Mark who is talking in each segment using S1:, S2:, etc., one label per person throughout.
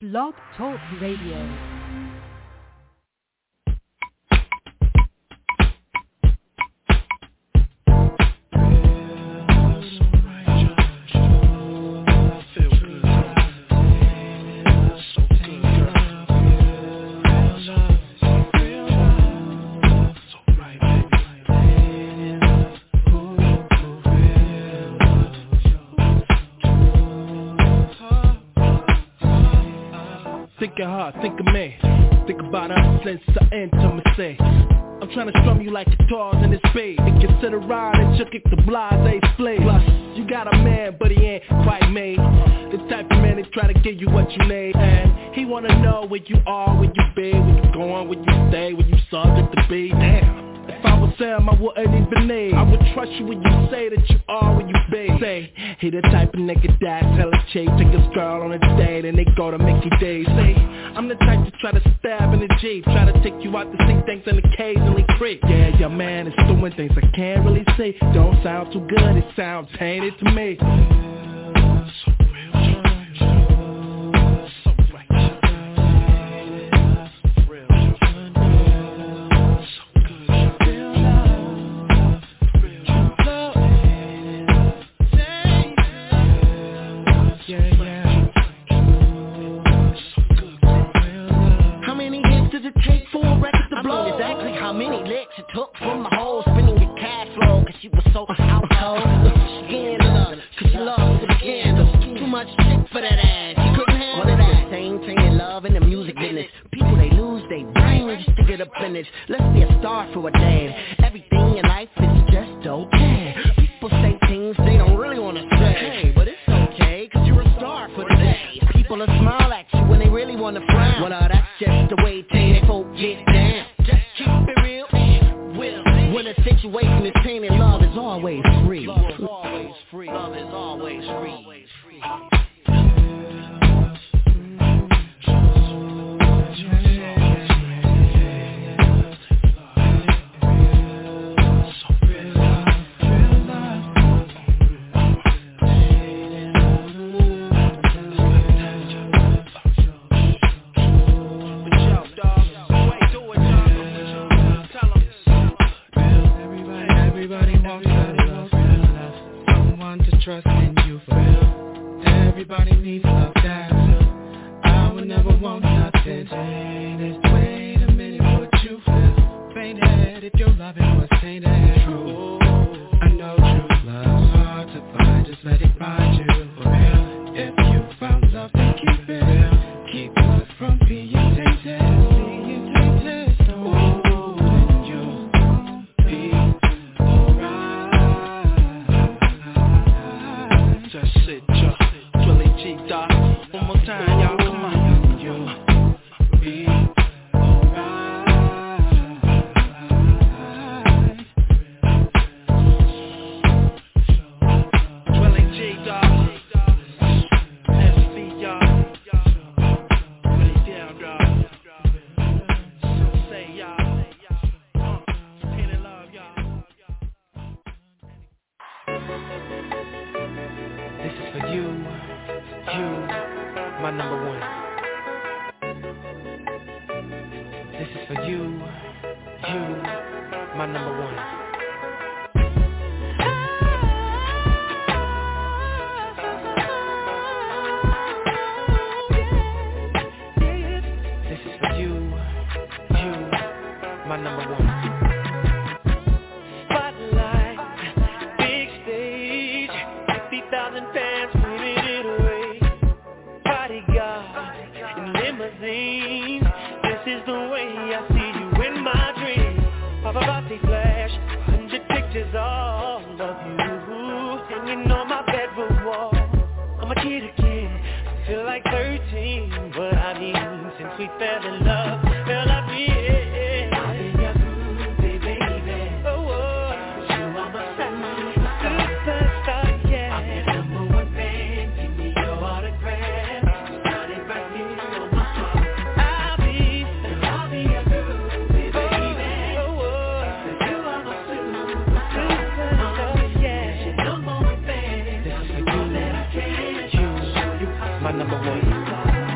S1: Blog Talk Radio.
S2: Think of her, think of me. Think about us since the intimacy. I'm trying to strum you like guitars in this beat. And consider riding, shook it the blase split. Plus, you got a man, but he ain't quite me. The type of man that try to give you what you need. And he wanna know where you are, where you be, where you going, where you stay, where you subject to be. Damn. If I was Sam, I wouldn't even need. I would trust you when you say that you are where you be. Say, he the type of nigga that tell a chick, take his girl on a date and they go to Mickey D's. Say, I'm the type to try to stab in the Jeep, try to take you out to see things and occasionally creep. Yeah, your man is doing things I can't really see. Don't sound too good, it sounds tainted to me.
S3: It took from my whole spinning your cash flow, cause you were so out cold. Scandalous, cause you love the scandal. Too much shit for that ass, you couldn't handle that. Same love in the music business. People they lose they brain just to get a finish. Let's be a star for a day. Everything in life is just okay. People say things they don't really wanna say. Hey, but it's okay, cause you're a star for the day. People will smile at you when they really wanna frown. Well, that's just the way tainted folk get down. Just keep it real. When a situation is tainted, love is always free. Love is always free. Love is always free.
S4: Everybody wants love, someone to trust in you for real. Everybody needs love, that I would never want nothing. Wait a minute, what you feel? Fainted if your loving was tainted. True, I know true love's hard to find. Just let it find you for real. If you found love, then keep it real. Keep love from being tainted.
S2: One more time, y'all, come on. You'll be alright. Dwelling G, dog. SB, y'all. Really down, dog. So say, y'all. Pain and love, y'all. This is for you. You, my number one. This is for you, my number one. This is for you, my number one. Spotlight, big stage, 50,000 fans moving it away. Bodyguard in limousine. This is the way I see you in my dreams. Paparazzi flash, 100 pictures all of you hanging on my bedroom wall. I'm a kid again, I feel like 13. What I mean, since we fell in love, fell I feel. My number one.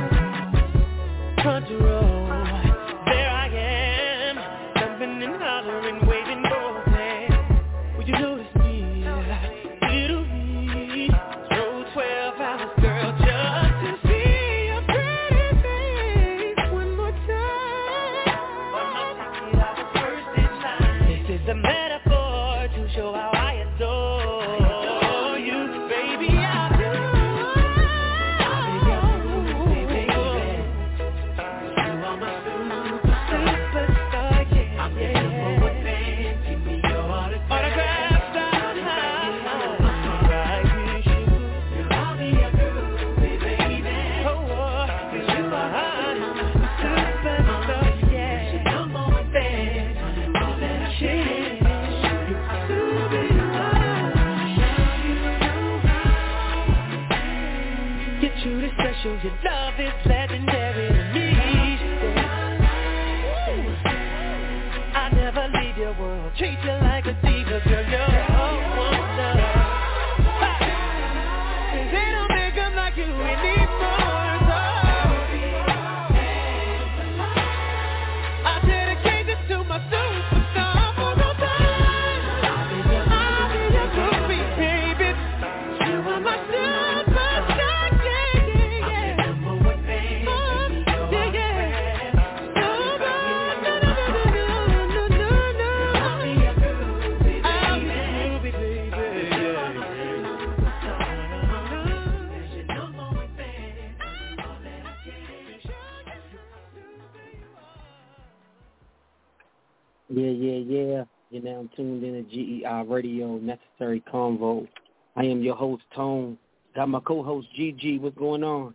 S5: Yeah. You're now tuned in to GEI Radio, Necessary Convo. I am your host, Tone. Got my co-host, GG. What's going on?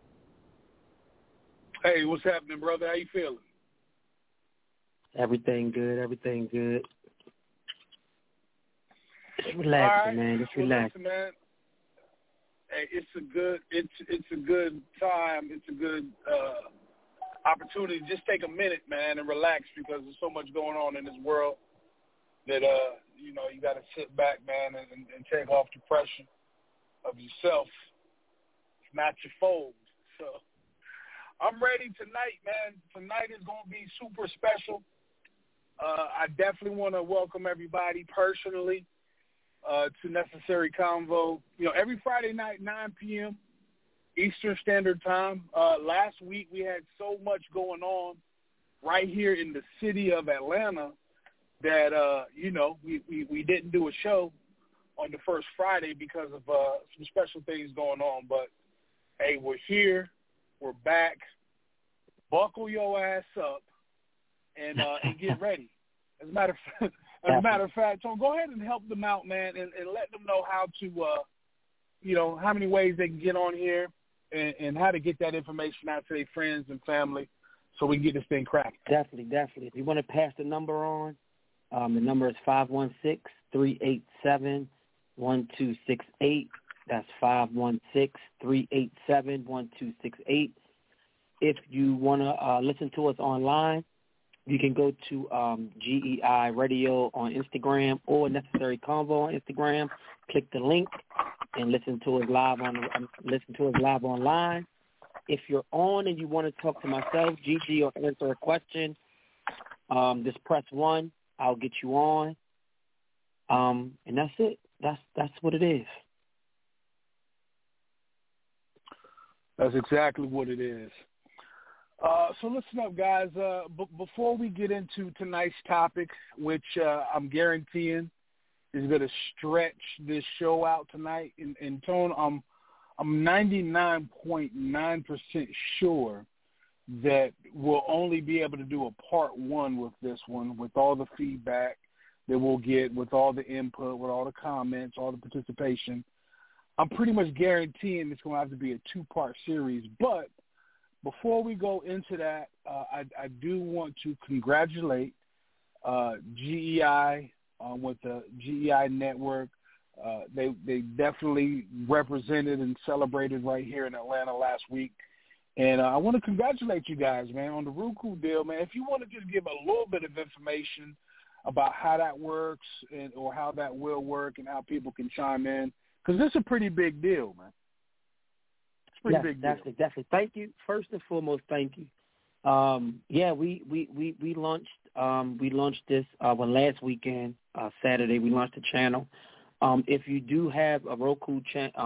S6: Hey, what's happening, brother? How you feeling?
S5: Everything good. Just relaxing, man. Just relax.
S6: Listen, man. Hey, it's a good time. It's a good opportunity. Just take a minute, man, and relax because there's so much going on in this world that you got to sit back, man, and take off the pressure of yourself, not your foes. So I'm ready tonight, man. Tonight is going to be super special. I definitely want to welcome everybody personally to Necessary Convo. Every Friday night, 9 p.m. Eastern Standard Time. Last week we had so much going on right here in the city of Atlanta that, we didn't do a show on the first Friday because of some special things going on. But, hey, we're here. We're back. Buckle your ass up and get ready. As a matter of fact, Tom, go ahead and help them out, man, and let them know how to, how many ways they can get on here and how to get that information out to their friends and family so we can get this thing cracking.
S5: Definitely. If you want to pass the number on, the number is 516-387-1268. That's 516-387-1268. If you want to listen to us online, you can go to GEI Radio on Instagram or Necessary Convo on Instagram. Click the link and listen to us live online. If you're on and you want to talk to myself, GG, or answer a question, just press 1. I'll get you on. And that's it. That's what it is.
S6: That's exactly what it is. So listen up, guys. Before we get into tonight's topic, which I'm guaranteeing is going to stretch this show out tonight, and Tone, I'm 99.9% sure that we'll only be able to do a part 1 with this one, with all the feedback that we'll get, with all the input, with all the comments, all the participation. I'm pretty much guaranteeing it's going to have to be a 2-part series. But before we go into that, I do want to congratulate GEI with the GEI Network. They definitely represented and celebrated right here in Atlanta last week. And I want to congratulate you guys, man, on the Roku deal, man. If you want to just give a little bit of information about how that works or how that will work and how people can chime in, because this is a pretty big deal, man. It's a pretty big deal.
S5: Definitely. Thank you. First and foremost, thank you. We launched this last weekend, Saturday. We launched the channel. If you do have a Roku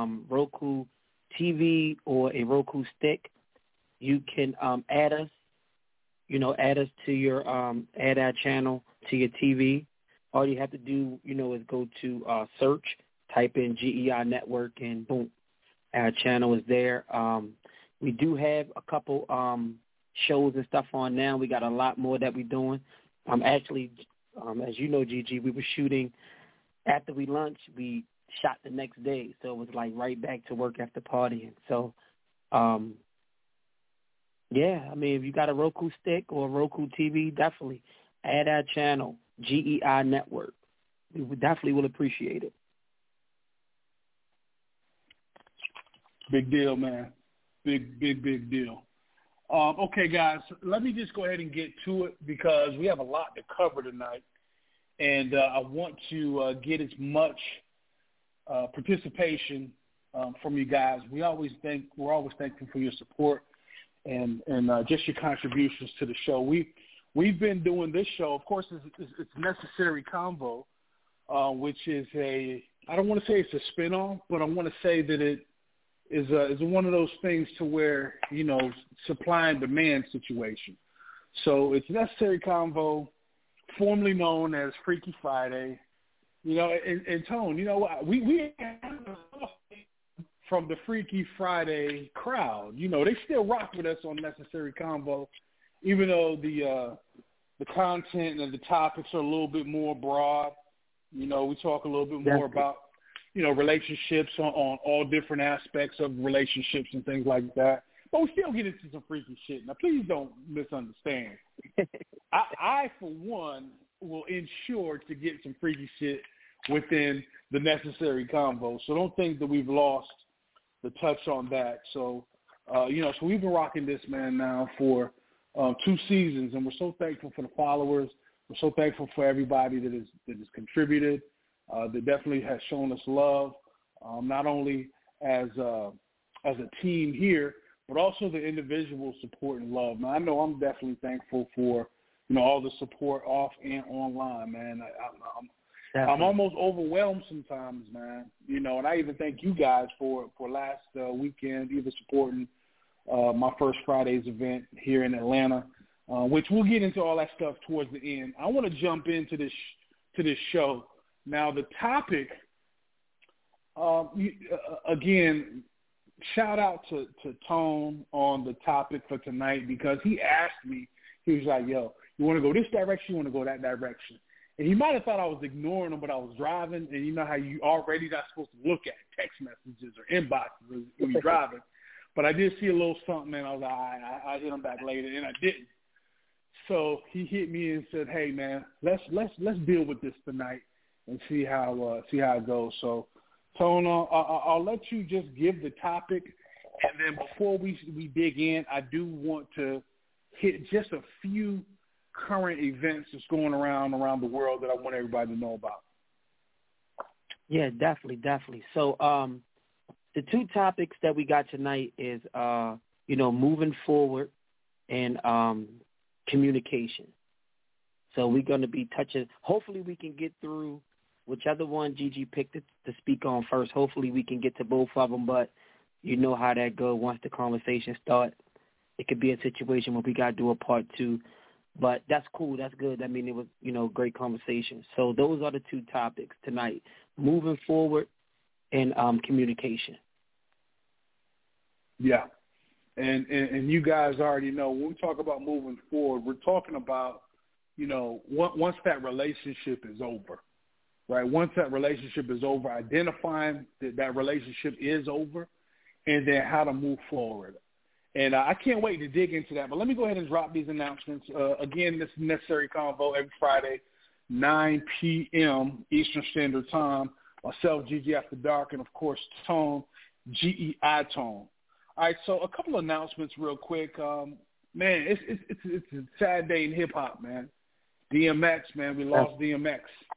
S5: TV or a Roku stick, you can add us to your add our channel to your TV. All you have to do, is go to search, type in GEI Network, and boom, our channel is there. We do have a couple shows and stuff on now. We got a lot more that we're doing. Actually, as you know, GG, we were shooting after we launched. We shot the next day, so it was like right back to work after partying. So, if you got a Roku stick or a Roku TV, definitely add our channel, GEI Network. We definitely will appreciate it.
S6: Big deal, man. Big deal. Okay, guys, let me just go ahead and get to it because we have a lot to cover tonight, and I want to get as much participation from you guys. We're always thankful for your support and just your contributions to the show. We've been doing this show. Of course, it's Necessary Convo, which is I don't want to say it's a spinoff, but I want to say that it is one of those things to where, supply and demand situation. So it's Necessary Convo, formerly known as Freaky Friday. And Tone, we from the Freaky Friday crowd, they still rock with us on Necessary Convo, even though the the content and the topics are a little bit more broad. You know, we talk a little bit more about, you know, relationships on all different aspects of relationships and things like that. But we still get into some freaky shit. Now, please don't misunderstand. I, for one, will ensure to get some freaky shit within the necessary convo. So don't think that we've lost the touch on that. So, you know, so we've been rocking this, man, now for 2 seasons, and we're so thankful for the followers. We're so thankful for everybody that has contributed, that definitely has shown us love, not only as a team here, but also the individual support and love. Now, I know I'm definitely thankful for, you know, all the support off and online, man. I'm almost overwhelmed sometimes, man. You know, and I even thank you guys for last weekend, even supporting my First Fridays event here in Atlanta, which we'll get into all that stuff towards the end. I want to jump into this show. Now, the topic, again, shout out to Tone on the topic for tonight, because he asked me, he was like, yo, you want to go this direction, you want to go that direction? And he might have thought I was ignoring him, but I was driving, and you know how you already not supposed to look at text messages or inboxes when you're driving. But I did see a little something, and I was like, I'll hit him back later, and I didn't. So he hit me and said, hey, man, let's deal with this tonight and see how it goes. So, Tone, I'll let you just give the topic, and then before we dig in, I do want to hit just a few current events that's going around the world that I want everybody to know about.
S5: Yeah, definitely. So the 2 topics that we got tonight is, you know, moving forward and communication. So we're going to be touching, hopefully we can get through whichever one Gigi picked to speak on first. Hopefully we can get to both of them, but you know how that goes once the conversation starts. It could be a situation where we got to do a part 2, but that's cool. That's good. I mean, it was, you know, great conversation. So those are the 2 topics tonight, moving forward and communication.
S6: Yeah. And you guys already know when we talk about moving forward, we're talking about, you know, once that relationship is over, right? Once that relationship is over, identifying that relationship is over, and then how to move forward. And I can't wait to dig into that. But let me go ahead and drop these announcements. Again, this is Necessary Convo every Friday, 9 p.m. Eastern Standard Time. Myself, Gigi After Dark, and, of course, Tone, G-E-I Tone. All right, so a couple of announcements real quick. Man, it's a sad day in hip-hop, man. DMX, man, we lost DMX.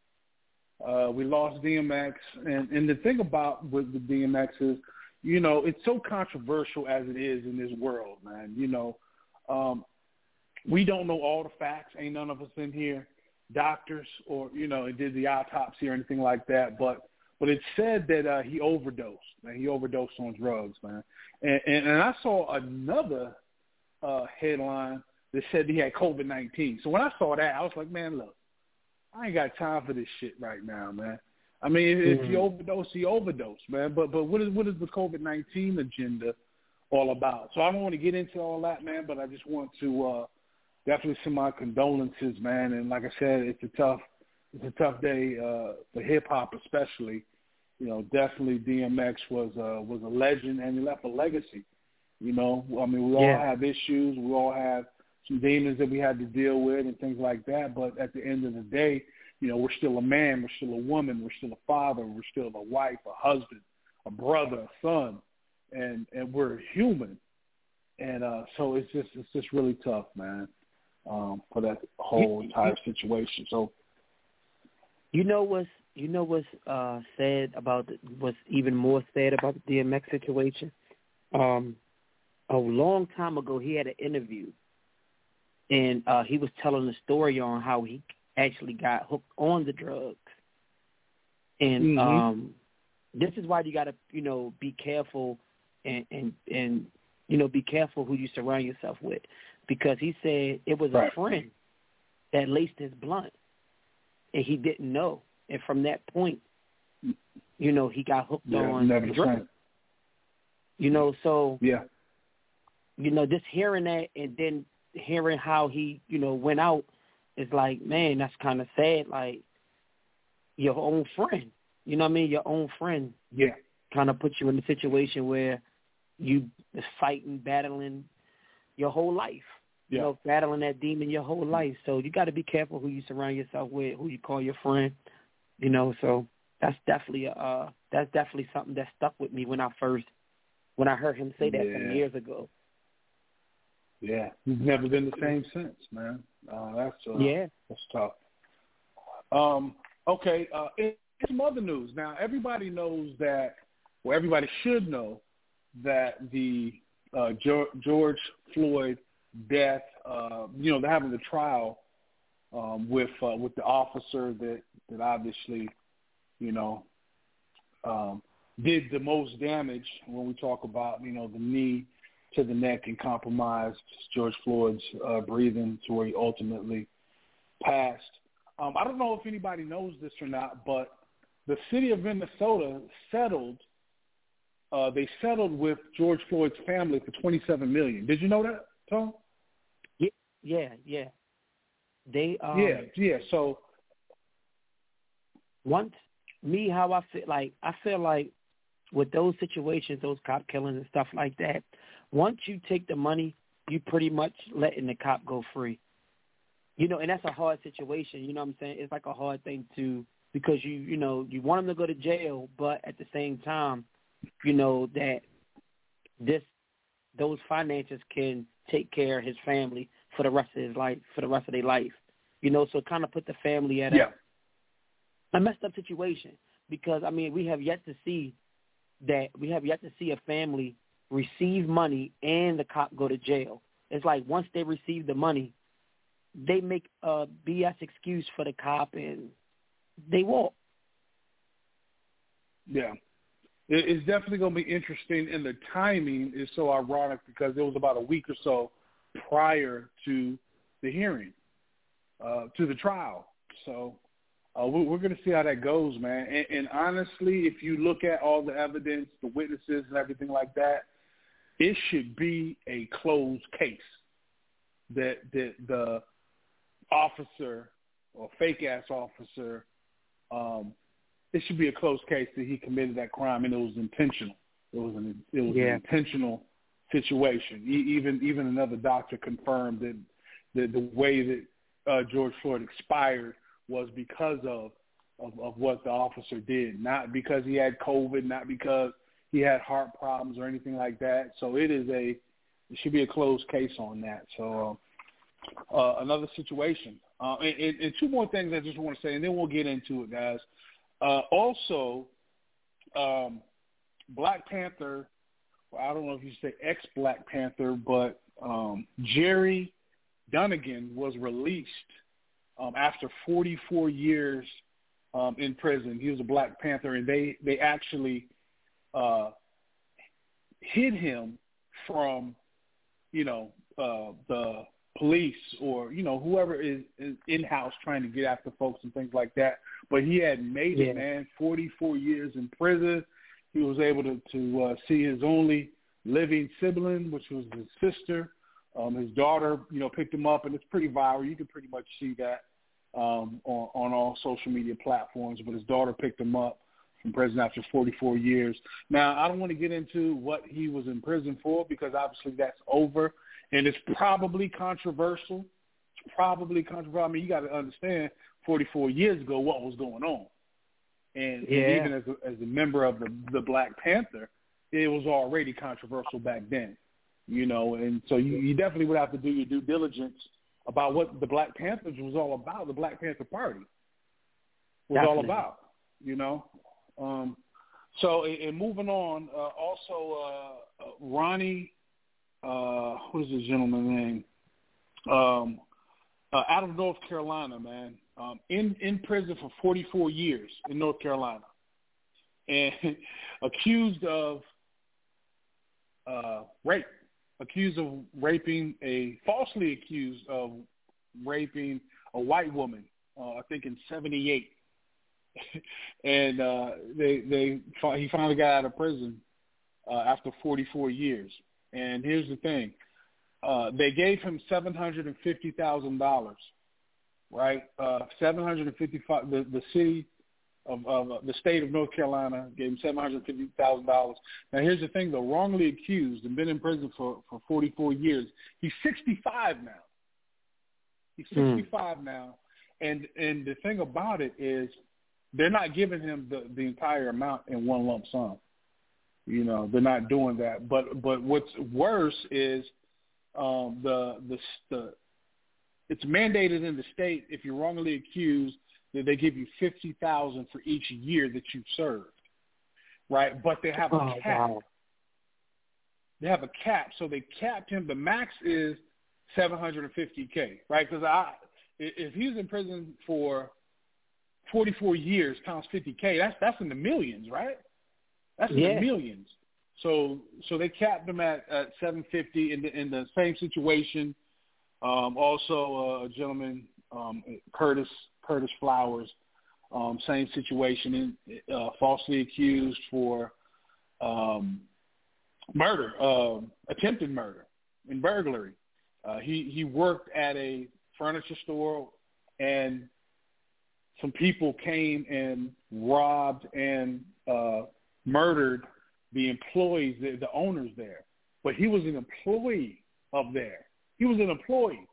S6: And the thing about with the DMX is, you know, it's so controversial as it is in this world, man. You know, we don't know all the facts. Ain't none of us in here doctors or, you know, did the autopsy or anything like that. But it's said that he overdosed, man. He overdosed on drugs, man. And I saw another headline that said he had COVID-19. So when I saw that, I was like, man, look, I ain't got time for this shit right now, man. I mean, if he overdosed, man. But what is the COVID-19 agenda all about? So I don't want to get into all that, man, but I just want to definitely send my condolences, man. And like I said, it's a tough day for hip-hop especially. You know, definitely DMX was a legend, and he left a legacy. You know, I mean, we all have issues. We all have some demons that we had to deal with and things like that. But at the end of the day, you know, we're still a man, we're still a woman, we're still a father, we're still a wife, a husband, a brother, a son, and we're human. And so it's just really tough, man, for that whole entire situation. So
S5: you know what's said about what's even more said about the DMX situation? A long time ago, he had an interview, and he was telling the story on how he actually got hooked on the drugs. And this is why you got to, you know, be careful and you know, be careful who you surround yourself with, because he said it was a friend that laced his blunt, and he didn't know. And from that point, you know, he got hooked on the drugs. You know, so, you know, just hearing that and then hearing how he, you know, went out it's like, man, that's kind of sad. Like, your own friend, you know what I mean? Your own friend kind of puts you in a situation where you fighting, battling your whole life. You know, battling that demon your whole life. So you got to be careful who you surround yourself with, who you call your friend. You know, so that's definitely something that stuck with me when I heard him say that some years ago.
S7: Yeah, he's never been the same since, man. That's tough. Okay, some other news. Now, everybody knows that, or everybody should know that the George Floyd death, they're having the trial with the officer that obviously, did the most damage when we talk about, the knee to the neck and compromised George Floyd's breathing to where he ultimately passed. I don't know if anybody knows this or not, but the city of Minnesota settled with George Floyd's family for $27 million. Did you know that, Tom?
S5: Yeah. They
S7: So
S5: I feel like with those situations, those cop killings and stuff like that, once you take the money, you pretty much letting the cop go free. And that's a hard situation. You know what I'm saying? It's like a hard thing because you want him to go to jail, but at the same time, that those finances can take care of his family for the rest of his life, for the rest of their life. So kind of put the family at a messed up situation because, we have yet to see a family receive money and the cop go to jail. It's like once they receive the money, they make a BS excuse for the cop and they walk.
S7: Yeah. It's definitely going to be interesting, and the timing is so ironic because it was about a week or so prior to the hearing, to the trial. So we're going to see how that goes, man. And honestly, if you look at all the evidence, the witnesses and everything like that, it should be a closed case that the officer or fake-ass officer, it should be a closed case that he committed that crime and it was intentional. It was an intentional situation. Even another doctor confirmed that the way that George Floyd expired was because of what the officer did, not because he had COVID, not because he had heart problems or anything like that. So it should be a closed case on that. So another situation. And two more things I just want to say, and then we'll get into it, guys. Also, Black Panther, I don't know if you say ex-Black Panther, but Jerry Dunnigan was released after 44 years in prison. He was a Black Panther, and they actually hid him from, the police or, whoever is in-house trying to get after folks and things like that. But he had made it, man, 44 years in prison. He was able to see his only living sibling, which was his sister. His daughter, picked him up, and it's pretty viral. You can pretty much see that on all social media platforms. But his daughter picked him up from prison after 44 years. Now, I don't want to get into what he was in prison for because obviously that's over, and it's probably controversial. I mean, you got to understand, 44 years ago, what was going on. And even as a member of the Black Panther, it was already controversial back then, and so you definitely would have to do your due diligence about what the Black Panthers was all about, the Black Panther Party was all about, So, and moving on, also Ronnie, what is this gentleman's name? Out of North Carolina, man, in prison for 44 years in North Carolina, and falsely accused of raping a white woman, I think in 1978, and he finally got out of prison after 44 years. And here's the thing. They gave him $750,000 right? 755. The city of the state of North Carolina gave him $750,000. Now, here's the thing, though. Wrongly accused and been in prison for 44 years. He's 65 now. He's 65 now. And the thing about it is they're not giving him the entire amount in one lump sum. You know, they're not doing that. But what's worse is it's mandated in the state, if you're wrongly accused, that they give you $50,000 for each year that you've served, right? But they have a cap. Wow. They have a cap, so they capped him. The max is $750K, right? Because if he's in prison for 44 years times $50K, that's in the millions, right? That's in the millions. So they capped him at $750 in the same situation. Also, a gentleman, Curtis Flowers, same situation, falsely accused for murder, attempted murder and burglary. He worked at a furniture store, and some people came and robbed and murdered the employees, the owners there. But he was an employee of there. He was an employee,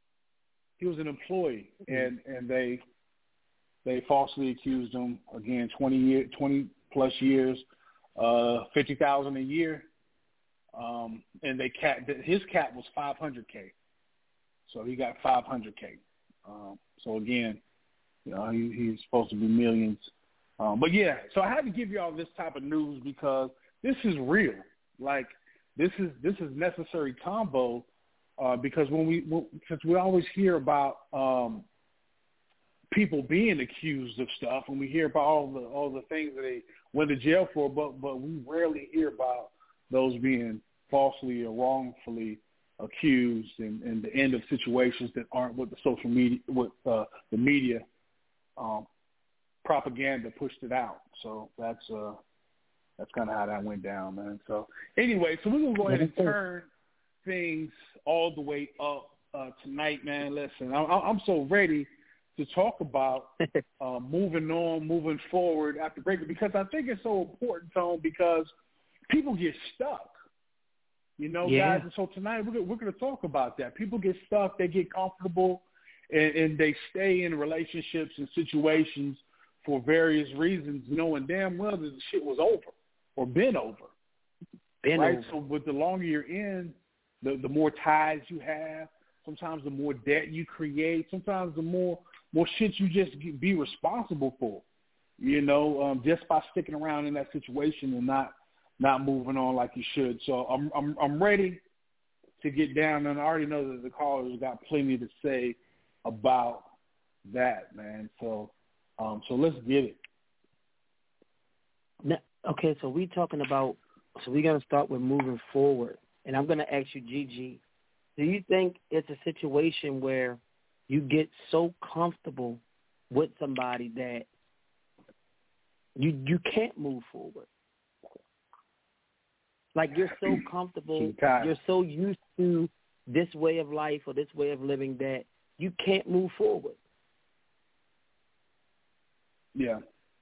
S7: and they falsely accused him again. 20 plus years, $50,000 a year, and his cap was $500K, so he got $500K. So again, you know, he's supposed to be millions. But yeah, so I had to give you all this type of news because this is real. Like this is necessary combo. Because since we always hear about people being accused of stuff, and we hear about all the things that they went to jail for, but we rarely hear about those being falsely or wrongfully accused, and the end of situations that aren't what the social media, the media propaganda pushed it out. So that's kind of how that went down, man. So anyway, so we're gonna go ahead and turn things all the way up tonight, man. Listen, I'm so ready to talk about moving forward after break, because I think it's so important, Tone, because people get stuck, you know, guys. And so tonight we're going to talk about that. People get stuck, they get comfortable, and they stay in relationships and situations for various reasons, knowing damn well that the shit was over or been over. Right? So with the longer you're in, the more ties you have, sometimes the more debt you create, sometimes the more shit you just be responsible for, you know, just by sticking around in that situation and not moving on like you should. So I'm ready to get down, and I already know that the callers got plenty to say about that, man. So let's get it.
S5: Now, okay, so we're going to start with moving forward. And I'm going to ask you, Gigi, do you think it's a situation where you get so comfortable with somebody that you can't move forward? Like you're so comfortable, you're so used to this way of life or this way of living that you can't move forward?
S7: Yeah.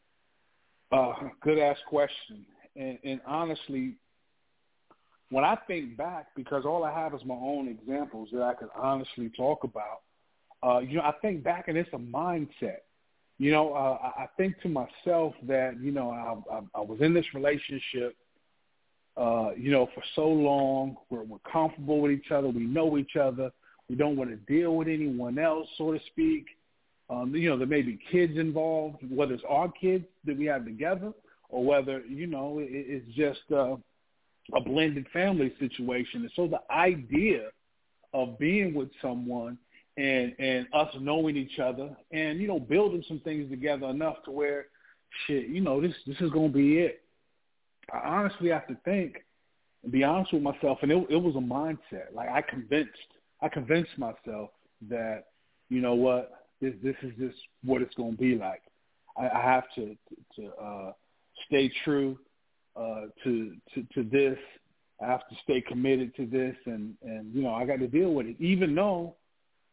S7: Good ass question. And honestly, when I think back, because all I have is my own examples that I could honestly talk about, you know, I think back and it's a mindset. You know, I think to myself that, you know, I was in this relationship, you know, for so long. We're comfortable with each other. We know each other. We don't want to deal with anyone else, so to speak. You know, there may be kids involved, whether it's our kids that we have together or whether, you know, it's just a blended family situation. And so the idea of being with someone and us knowing each other and, you know, building some things together enough to where, shit, you know, this is going to be it. I honestly have to think and be honest with myself, and it was a mindset. Like I convinced myself that, you know what, this is just what it's going to be like. I have to stay true to this. I have to stay committed to this, and you know, I got to deal with it, even though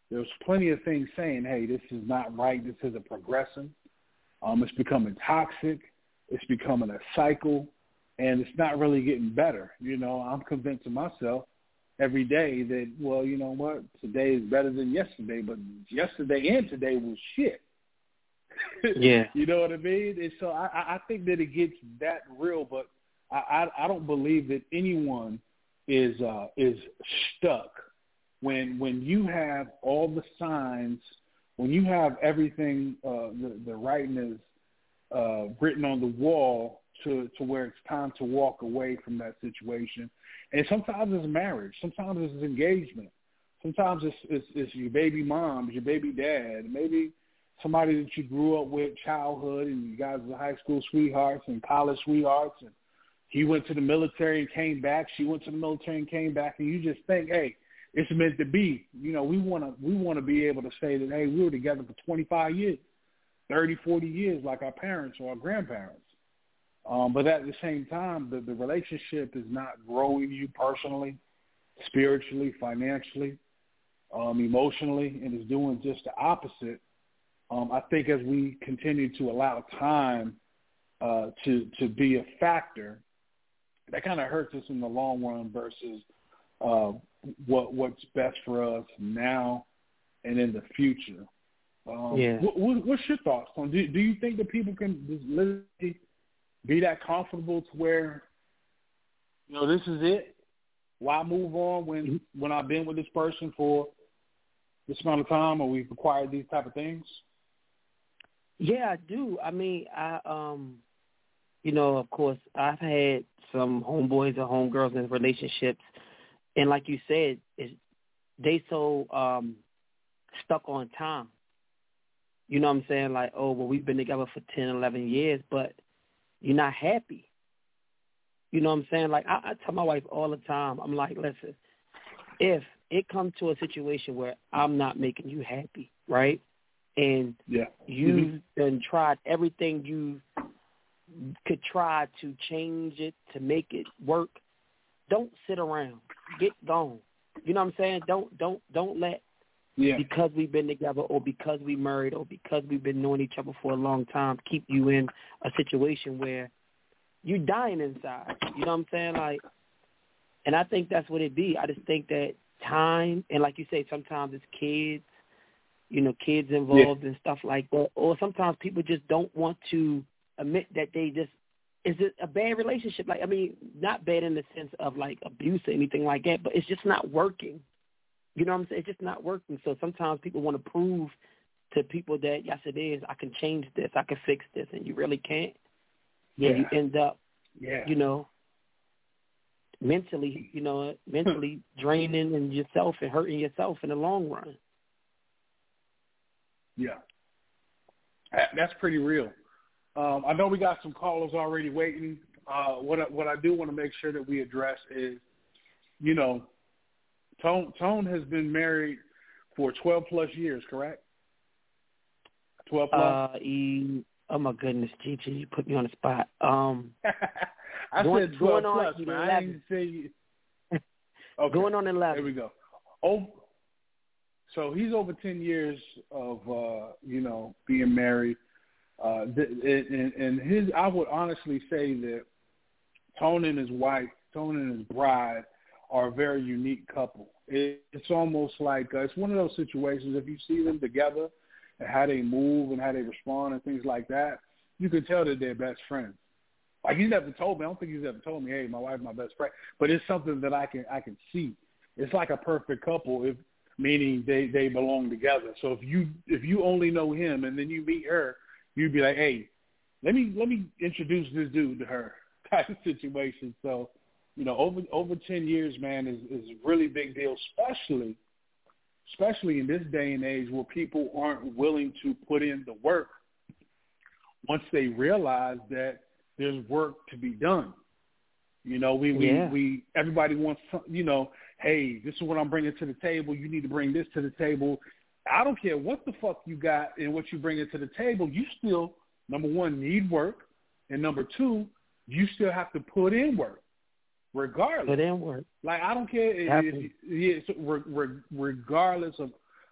S7: There's plenty of things saying, hey, this is not right. This isn't progressing. It's becoming toxic. It's becoming a cycle, and it's not really getting better. You know, I'm convincing myself every day that, well, you know what, today is better than yesterday, but yesterday and today was shit.
S5: Yeah.
S7: You know what I mean? And so I think that it gets that real, but I don't believe that anyone is stuck when you have all the signs, when you have everything, the writing is written on the wall to where it's time to walk away from that situation. And sometimes it's marriage, sometimes it's engagement, sometimes it's your baby mom, your baby dad, maybe somebody that you grew up with, childhood, and you guys were high school sweethearts and college sweethearts, and he went to the military and came back, she went to the military and came back, and you just think, hey, it's meant to be. You know, we want to be able to say that, hey, we were together for 25 years, 30, 40 years like our parents or our grandparents. But at the same time, the relationship is not growing you personally, spiritually, financially, emotionally, and is doing just the opposite. I think as we continue to allow time to be a factor, that kind of hurts us in the long run versus what's best for us now and in the future. What's your thoughts on? Do you think that people can just literally be that comfortable to where, you know, this is it? Why move on when I've been with this person for this amount of time, or we've acquired these type of things?
S5: Yeah, I do. I mean, you know, of course, I've had some homeboys or homegirls in relationships, and like you said, they so stuck on time. You know what I'm saying? Like, oh, well, we've been together for 10, 11 years, but you're not happy. You know what I'm saying? Like, I tell my wife all the time, I'm like, listen, if it comes to a situation where I'm not making you happy, right, and you've done tried everything you could try to change it, to make it work, don't sit around. Get gone. You know what I'm saying? Don't let because we've been together or because we married or because we've been knowing each other for a long time keep you in a situation where you're dying inside. You know what I'm saying? Like, and I think that's what it be. I just think that time, and like you say, sometimes it's kids, you know, kids involved and stuff like that. Or sometimes people just don't want to admit that they just, is it a bad relationship? Like, I mean, not bad in the sense of like abuse or anything like that, but it's just not working. You know what I'm saying? It's just not working. So sometimes people want to prove to people that, yes, it is. I can change this. I can fix this. And you really can't. Yeah. And you end up, you know, mentally draining and yourself and hurting yourself in the long run.
S7: Yeah. That's pretty real. I know we got some callers already waiting. What I do want to make sure that we address is, you know, Tone has been married for 12 plus years, correct? 12 plus?
S5: Oh my goodness, Gigi, you put me on the spot.
S7: I said 12 plus, man. I didn't say. Okay.
S5: Going on 11.
S7: There we go. Oh, so he's over 10 years of being married. And his, I would honestly say that Tone and his wife, Tone and his bride, are a very unique couple. It's almost like it's one of those situations, if you see them together and how they move and how they respond and things like that, you can tell that they're best friends. Like, he's never told me, I don't think he's ever told me, hey, my wife's my best friend, but it's something that I can see. It's like a perfect couple, meaning they belong together. So if you only know him and then you meet her, you'd be like, hey, let me introduce this dude to her type of situation. So, you know, over 10 years, man, is a really big deal, especially in this day and age where people aren't willing to put in the work once they realize that there's work to be done. You know, we everybody wants, you know, hey, this is what I'm bringing to the table. You need to bring this to the table. I don't care what the fuck you got and what you bring to the table. You still, number one, need work, and number two, you still have to put in work. Regardless,
S5: put in work.
S7: Like, I don't care. Regardless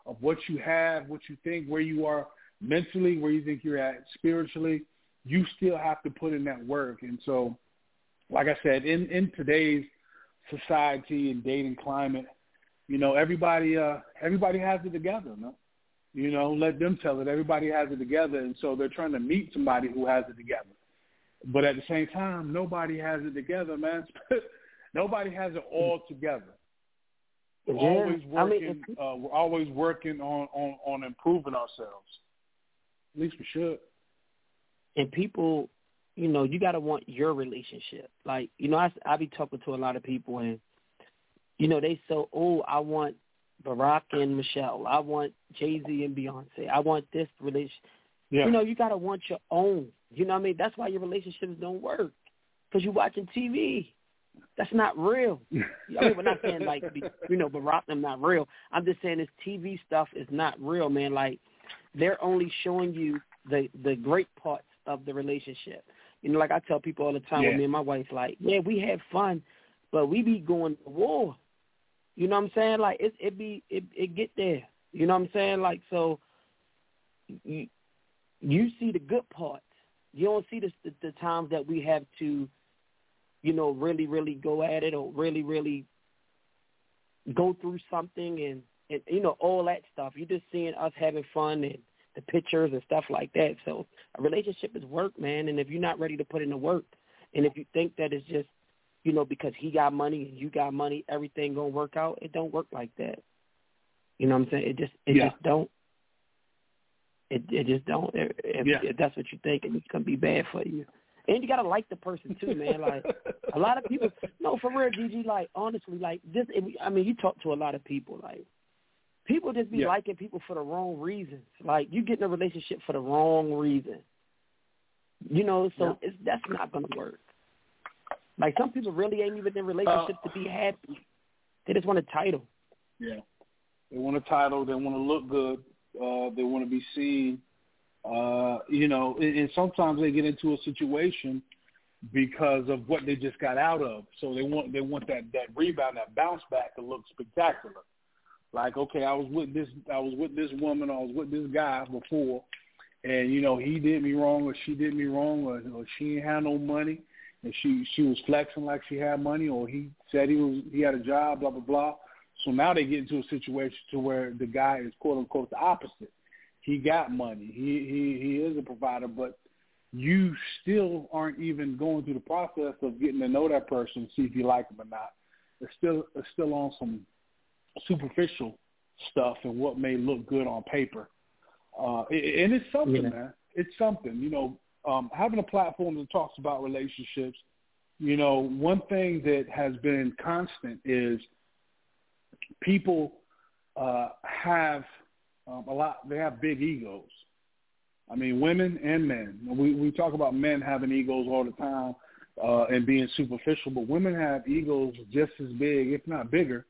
S7: of what you have, what you think, where you are mentally, where you think you're at spiritually, you still have to put in that work. And so, like I said, in today's society and dating climate, you know, everybody has it together, no? You know, let them tell it. Everybody has it together, and so they're trying to meet somebody who has it together. But at the same time, nobody has it together, man. Nobody has it all together. We're always working. We're always working on improving ourselves. At least we should.
S5: And people, you know, you got to want your relationship. Like, you know, I be talking to a lot of people, and you know, they so, I want Barack and Michelle. I want Jay-Z and Beyonce. I want this relationship. Yeah. You know, you got to want your own. You know what I mean? That's why your relationships don't work, because you're watching TV. That's not real. I mean, we're not saying, like, you know, Barack and not real. I'm just saying this TV stuff is not real, man. Like, they're only showing you the great parts of the relationship. You know, like I tell people all the time with me and my wife, like, yeah, we have fun, but we be going to war. You know what I'm saying? Like, it get there. You know what I'm saying? Like, so you see the good parts. You don't see the times that we have to, you know, really, really go at it, or really, really go through something and you know, all that stuff. You're just seeing us having fun and the pictures and stuff like that. So a relationship is work, man. And if you're not ready to put in the work, and if you think that it's just, you know, because he got money and you got money, everything gonna work out, it don't work like that. You know what I'm saying? It just don't. It just don't. If that's what you think, and it's gonna be bad for you. And you gotta like the person too, man. Like, a lot of people, no, for real, DG. Like, honestly, like this. I mean, you talk to a lot of people. Like, people just be liking people for the wrong reasons. Like, you get in a relationship for the wrong reason. You know, so that's not gonna work. Like, some people really ain't even in relationships to be happy. They just want a title.
S7: Yeah. They want a title. They want to look good. They want to be seen. You know, and sometimes they get into a situation because of what they just got out of. So they want that rebound, that bounce back to look spectacular. Like, okay, I was with this woman, I was with this guy before, and, you know, he did me wrong, or she did me wrong, or she didn't have no money. And she was flexing like she had money, or he said he had a job, blah, blah, blah. So now they get into a situation to where the guy is, quote unquote, the opposite. He got money. He is a provider, but you still aren't even going through the process of getting to know that person, see if you like them or not. It's still on some superficial stuff and what may look good on paper. And it's something, man. It's something, you know. Having a platform that talks about relationships, you know, one thing that has been constant is people have they have big egos. I mean, women and men. We talk about men having egos all the time and being superficial, but women have egos just as big, if not bigger.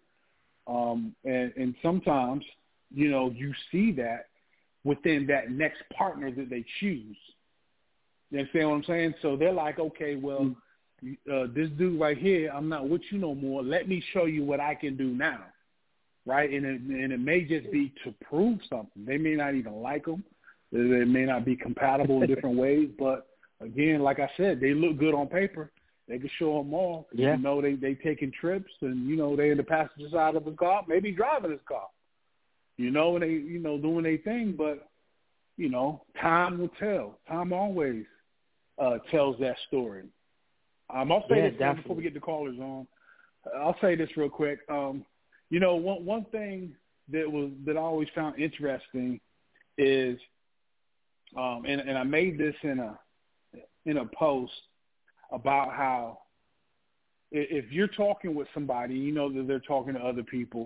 S7: And sometimes, you know, you see that within that next partner that they choose. You understand what I'm saying? So they're like, okay, well, this dude right here, I'm not with you no more. Let me show you what I can do now, right? And it may just be to prove something. They may not even like them. They may not be compatible in different ways. But, again, like I said, they look good on paper. They can show them all. Yeah. You know, they taking trips, and, you know, they in the passenger side of his car, maybe driving his car. You know, and they, you know, doing their thing. But, you know, time will tell. Time always tells that story. I'll say this before we get the callers on. I'll say this real quick. You know, one thing that I always found interesting is, and I made this in a post about how if you're talking with somebody, you know that they're talking to other people,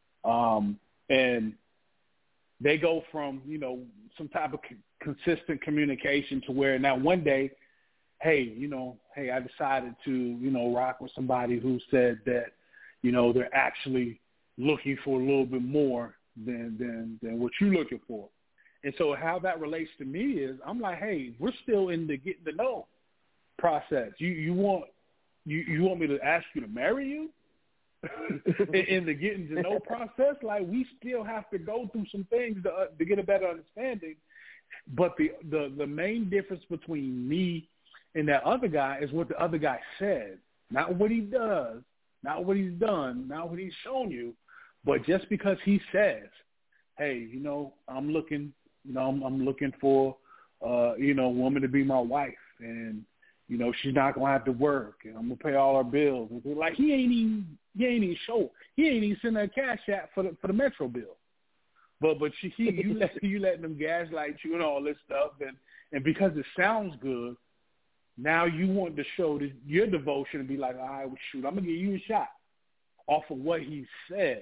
S7: and they go from, you know, some type of consistent communication to where now one day, hey, I decided to, you know, rock with somebody who said that, you know, they're actually looking for a little bit more than what you're looking for. And so how that relates to me is I'm like, hey, we're still in the getting to know process. You want me to ask you to marry you? in the getting to know process, like we still have to go through some things to get a better understanding. But the main difference between me and that other guy is what the other guy said, not what he does, not what he's done, not what he's shown you, but just because he says, hey, I'm looking for, a woman to be my wife, and she's not gonna have to work, and I'm gonna pay all her bills. And like he ain't even send her a cash app for the Metro bill. But you letting them gaslight you and all this stuff, and because it sounds good, now you want to show your devotion and be like, all right, well, shoot, I'm gonna give you a shot off of what he said.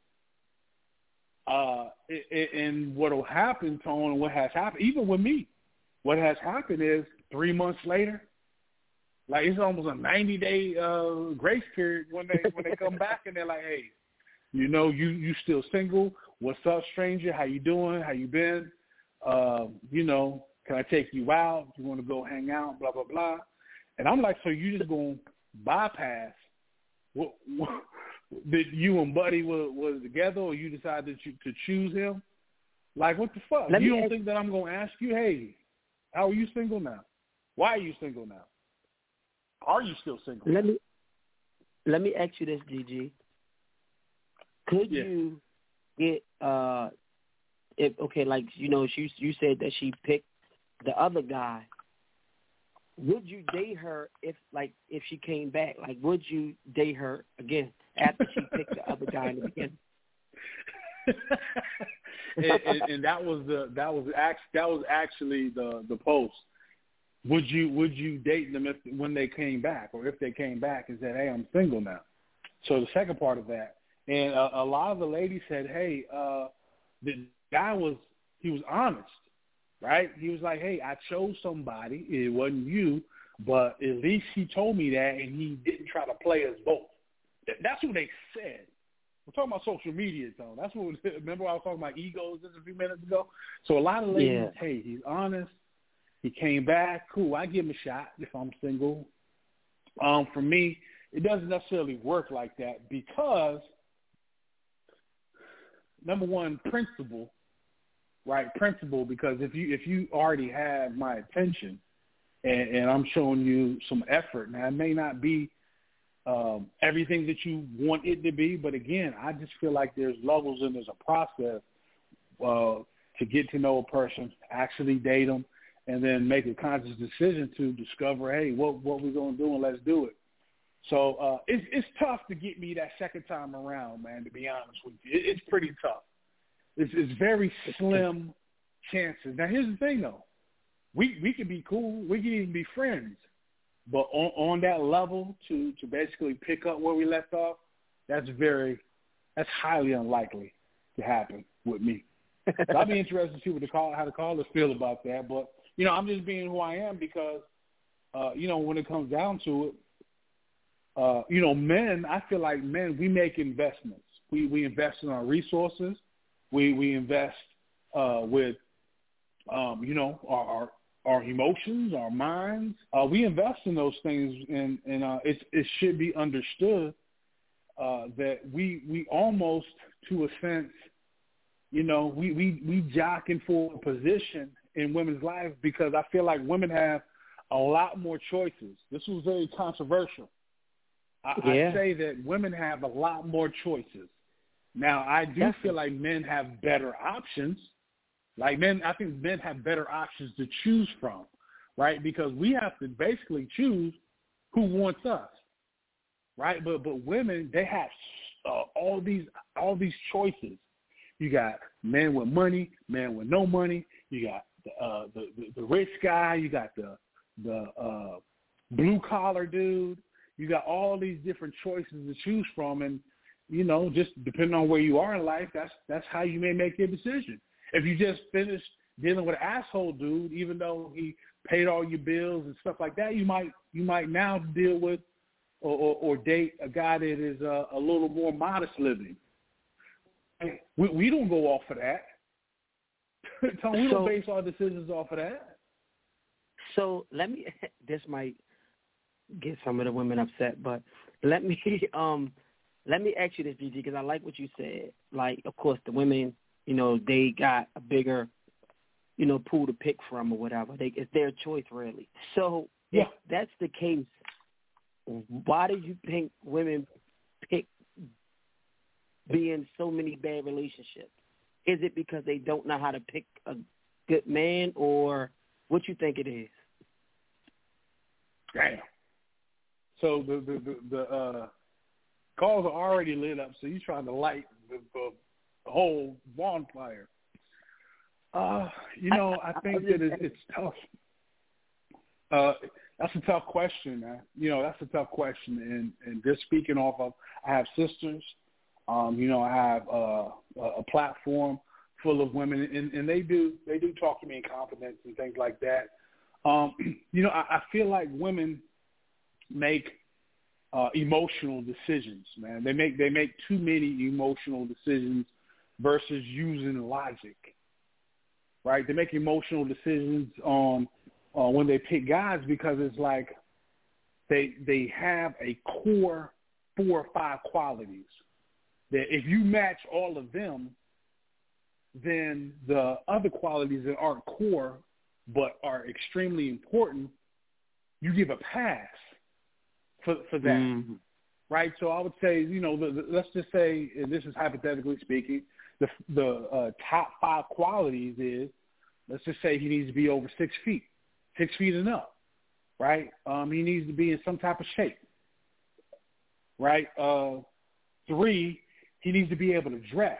S7: And what will happen, Tone, and what has happened, even with me, what has happened is 3 months later, like it's almost a 90-day grace period when they come back and they're like, hey, you still single? What's up, stranger? How you doing? How you been? Can I take you out? You want to go hang out? Blah, blah, blah. And I'm like, so you just going to bypass what that you and Buddy was together, or you decided to choose him? Like, what the fuck? You don't think that I'm going to ask you, hey, how are you single now? Why are you single now? Are you still single?
S5: Let me ask you this, GG. Could you get you said that she picked the other guy. Would you date her if she came back? Like, would you date her again after she picked the other guy in the beginning?
S7: and that was actually the post. Would you date them when they came back, or if they came back and said, hey, I'm single now? So the second part of that, and a lot of the ladies said, hey, the guy was honest, right? He was like, hey, I chose somebody. It wasn't you, but at least he told me that, and he didn't try to play us both. That's what they said. We're talking about social media, though. That's what. Remember I was talking about egos just a few minutes ago? So a lot of ladies, hey, he's honest. He came back. Cool, I give him a shot if I'm single. For me, it doesn't necessarily work like that because, number one, principle, right? Principle, because if you already have my attention and I'm showing you some effort, now it may not be everything that you want it to be, but again, I just feel like there's levels and there's a process to get to know a person, actually date them, and then make a conscious decision to discover, hey, what we're going to do, and let's do it. So it's tough to get me that second time around, man, to be honest with you. It's pretty tough. It's very slim chances. Now, here's the thing, though. We could be cool. We could even be friends. But on that level to basically pick up where we left off, that's highly unlikely to happen with me. So I'd be interested to see how the callers feel about that. But, I'm just being who I am because, when it comes down to it, men, I feel like men, we make investments. We invest in our resources. We invest with, our emotions, our minds. We invest in those things, and it should be understood that we almost, to a sense, we jockeying for a position in women's lives because I feel like women have a lot more choices. This was very controversial. I say that women have a lot more choices. Now, I do feel like men have better options. I think men have better options to choose from, right? Because we have to basically choose who wants us, right? But women, they have all these choices. You got men with money, men with no money. You got the rich guy. You got the blue collar dude. You got all these different choices to choose from, and just depending on where you are in life, that's how you may make your decision. If you just finished dealing with an asshole dude, even though he paid all your bills and stuff like that, you might now deal with or date a guy that is a little more modest living. We don't go off of that. Tom, we don't base our decisions off of that.
S5: So this might get some of the women upset, but let me let me ask you this, BG, because I like what you said. Like, of course, the women, they got a bigger, pool to pick from or whatever. It's their choice, really. So if that's the case, why do you think women pick be in so many bad relationships? Is it because they don't know how to pick a good man, or what you think it is?
S7: Damn. So the calls are already lit up, so you're trying to light the whole bonfire. I think that it's tough. That's a tough question, man. That's a tough question. And just speaking off of, I have sisters. I have a platform full of women, and they do talk to me in confidence and things like that. I feel like women make emotional decisions, man. They make too many emotional decisions versus using logic, right? They make emotional decisions on when they pick guys because it's like they have a core 4 or 5 qualities that if you match all of them, then the other qualities that aren't core but are extremely important, you give a pass for that, right? So I would say, let's just say, and this is hypothetically speaking, the top 5 qualities is, let's just say he needs to be over 6 feet, 6 feet and up, right? He needs to be in some type of shape, right? 3, he needs to be able to dress,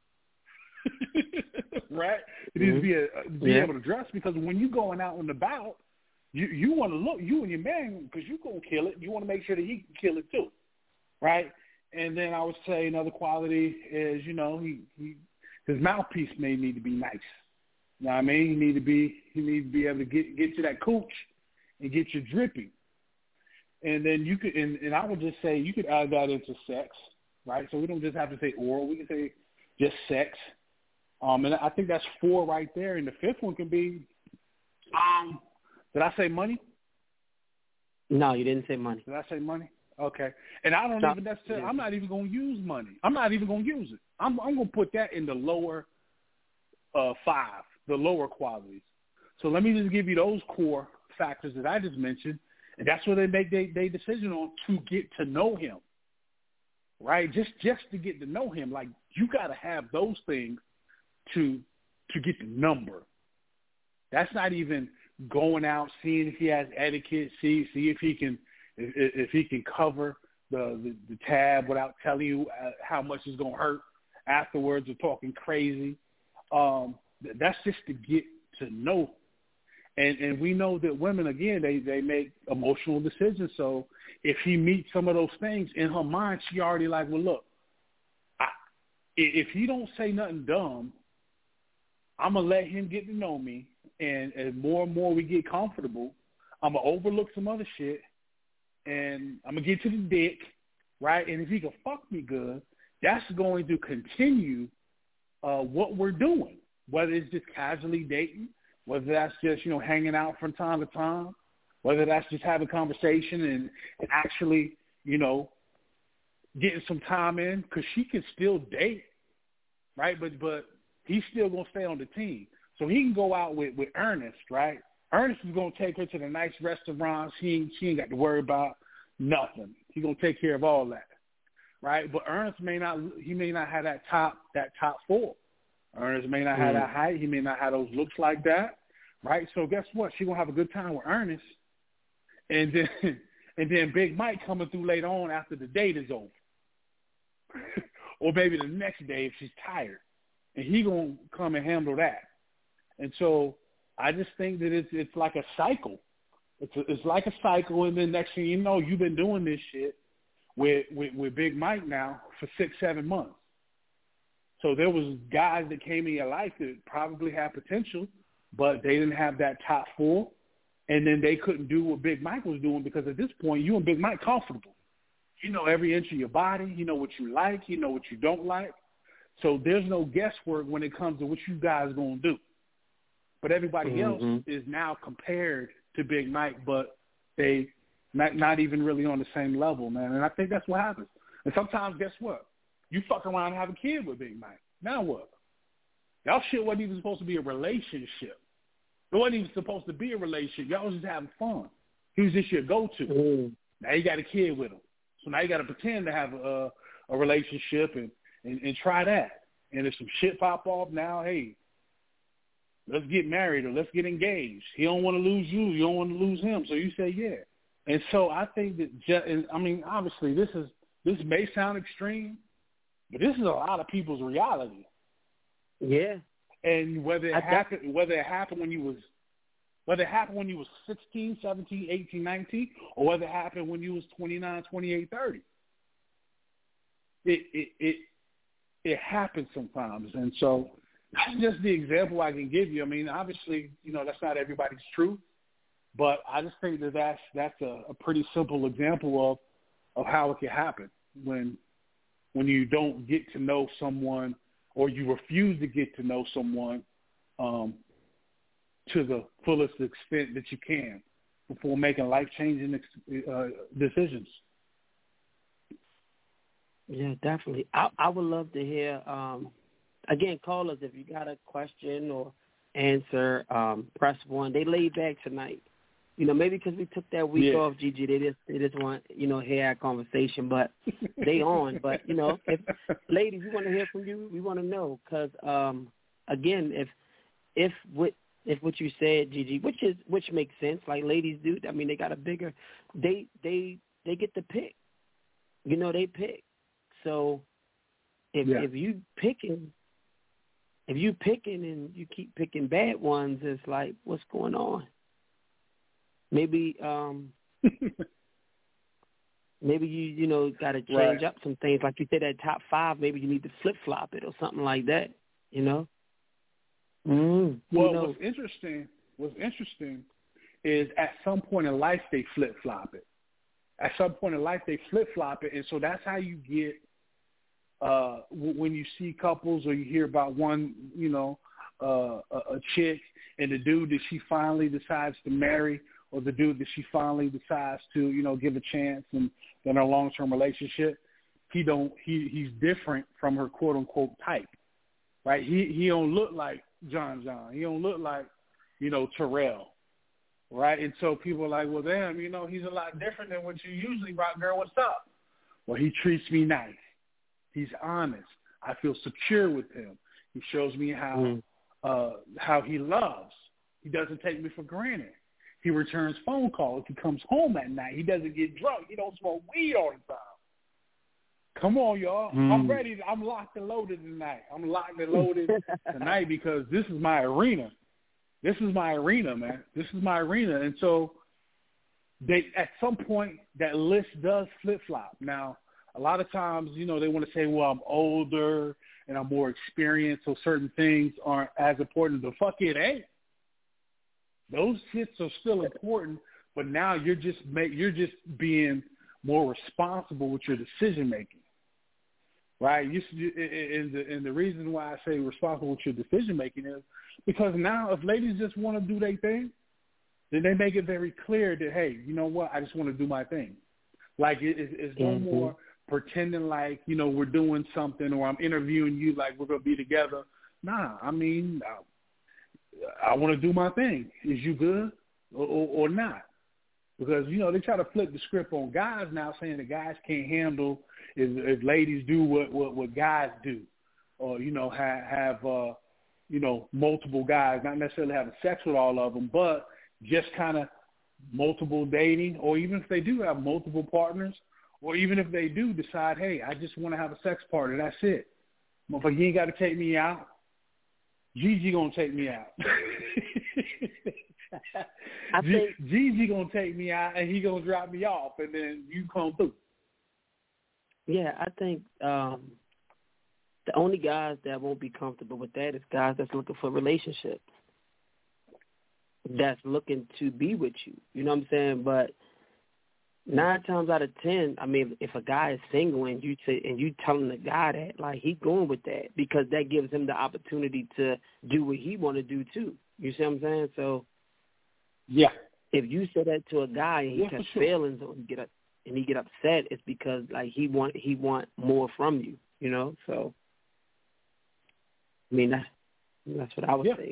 S7: right? He needs to be able to dress because when you're going out and about, you want to look, you and your man, because you're going to kill it, you want to make sure that he can kill it too, right? And then I would say another quality is, his mouthpiece may need to be nice. You know what I mean? He need to be able to get to that cooch and get you dripping. And then you could, and I would just say you could add that into sex, right? So we don't just have to say oral. We can say just sex. And I think that's 4 right there. And the 5th one can be, did I say money?
S5: No, you didn't say money.
S7: Did I say money? Okay. And I don't even necessarily, I'm not even going to use money. I'm not even going to use it. I'm going to put that in the lower 5, the lower qualities. So let me just give you those core factors that I just mentioned. And that's where they make their decision on to get to know him, right? Just to get to know him. Like, you got to have those things to get the number. That's not even going out, seeing if he has etiquette, see if he can cover the tab without telling you how much it's going to hurt afterwards or talking crazy. That's just to get to know. And we know that women, again, they make emotional decisions. So if he meets some of those things in her mind, she already like, well, look, if he don't say nothing dumb, I'm going to let him get to know me. And as more and more we get comfortable, I'm going to overlook some other shit, and I'm going to get to the dick, right? And if he can fuck me good, that's going to continue what we're doing, whether it's just casually dating, whether that's just, hanging out from time to time, whether that's just having conversation and actually, getting some time in, because she can still date, right? But he's still going to stay on the team. So he can go out with Ernest, right? Ernest is going to take her to the nice restaurants. She ain't got to worry about nothing. He's going to take care of all that, right? But Ernest may not have that top 4. Ernest may not have that height. He may not have those looks like that, right? So guess what? She's going to have a good time with Ernest. And then Big Mike coming through later on after the date is over. Or maybe the next day if she's tired. And he going to come and handle that. And so I just think that it's like a cycle. It's like a cycle, and then next thing you know, you've been doing this shit with Big Mike now for 6-7 months. So there was guys that came in your life that probably had potential, but they didn't have that top 4, and then they couldn't do what Big Mike was doing because at this point, you and Big Mike comfortable. You know every inch of your body. You know what you like. You know what you don't like. So there's no guesswork when it comes to what you guys going to do. But everybody else is now compared to Big Mike, but they not even really on the same level, man. And I think that's what happens. And sometimes, guess what? You fuck around and have a kid with Big Mike. Now what? Y'all shit wasn't even supposed to be a relationship. It wasn't even supposed to be a relationship. Y'all was just having fun. He was just your go-to. Now you got a kid with him. So now you got to pretend to have a relationship and try that. And if some shit pop off now, hey, let's get married or let's get engaged. He don't want to lose you. You don't want to lose him. So you say yeah. And so I think that, obviously this may sound extreme, but this is a lot of people's reality.
S5: Yeah.
S7: And whether it happened when you was 16, 17, 18, 19, or whether it happened when you was 29, 28, 30. It happens sometimes. And so that's just the example I can give you. I mean, obviously, that's not everybody's truth, but I just think that that's a pretty simple example of how it can happen when you don't get to know someone or you refuse to get to know someone to the fullest extent that you can before making life-changing decisions.
S5: Yeah, definitely. I would love to hear, again, call us if you got a question or answer, press 1. They laid back tonight. Maybe because we took that week off, Gigi, they just want, hear our conversation, but they on. But, if ladies, we want to hear from you. We want to know because, again, if what you said, Gigi, which makes sense, like ladies do. I mean, they got a bigger, they get to pick. They pick. So if you picking and you keep picking bad ones, it's like, what's going on? Maybe maybe you got to change up some things. Like you said, that top 5, maybe you need to flip-flop it or something like that, Well,
S7: what's interesting is at some point in life they flip-flop it. At some point in life they flip-flop it, and so that's how you get when you see couples or you hear about one, a chick and the dude that she finally decides to marry, or the dude that she finally decides to, give a chance and in a long-term relationship, he's different from her quote-unquote type, right? He don't look like John. He don't look like, Terrell, right? And so people are like, well, damn, he's a lot different than what you usually rock, girl. What's up? Well, he treats me nice. He's honest. I feel secure with him. He shows me how he loves. He doesn't take me for granted. He returns phone calls. He comes home at night. He doesn't get drunk. He don't smoke weed all the time. Come on, y'all. I'm ready. I'm locked and loaded tonight. I'm locked and loaded tonight because this is my arena. This is my arena, man. This is my arena. And so at some point, that list does flip-flop. Now, a lot of times, they want to say, well, I'm older and I'm more experienced, so certain things aren't as important. The fuck it ain't. Those shits are still important, but now you're just being more responsible with your decision making, right? And the reason why I say responsible with your decision making is because now if ladies just want to do their thing, then they make it very clear that, hey, you know what? I just want to do my thing. Like it's no more pretending like we're doing something or I'm interviewing you like we're gonna be together. Nah, I mean. I want to do my thing. Is you good or not? Because, they try to flip the script on guys now saying that guys can't handle if ladies do what guys do or, have multiple guys, not necessarily having sex with all of them, but just kind of multiple dating, or even if they do have multiple partners, or even if they do decide, hey, I just want to have a sex partner, that's it. Motherfucker, you ain't got to take me out. Gigi gonna take me out. Gigi gonna take me out, and he gonna drop me off, and then you come through.
S5: Yeah, I think the only guys that won't be comfortable with that is guys that's looking for a relationship, that's looking to be with you. You know what I'm saying? But 9 times out of 10, I mean, if a guy is single and you telling the guy that, like, he going with that because that gives him the opportunity to do what he want to do too. You see what I'm saying? So,
S7: yeah,
S5: if you say that to a guy and he catch feelings or and he get upset, it's because like he want more from you, you know. So, I mean that's what I would say.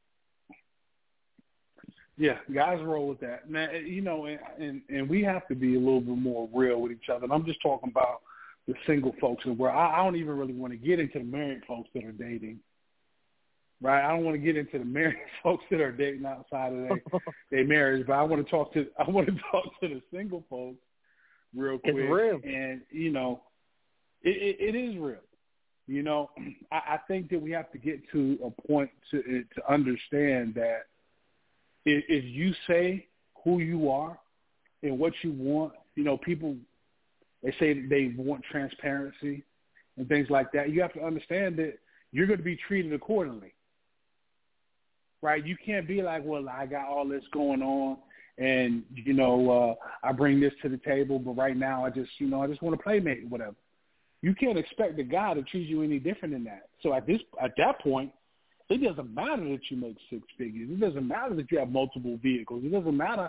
S7: Yeah, guys roll with that, man. You know, and we have to be a little bit more real with each other. And I'm just talking about the single folks in the world. I don't even really want to get into the married folks that are dating. Right, I don't want to get into the married folks that are dating outside of their marriage, but I want to talk to the single folks real quick.
S5: It's real,
S7: and you know, it is real. You know, I think that we have to get to a point to understand that if you say who you are and what you want, you know, people they say that they want transparency and things like that. You have to understand that you're going to be treated accordingly. Right, you can't be like, well, I got all this going on, and you know, I bring this to the table, but right now I just want to playmate or whatever. You can't expect a guy to treat you any different than that. So at that point, it doesn't matter that you make six figures. It doesn't matter that you have multiple vehicles. It doesn't matter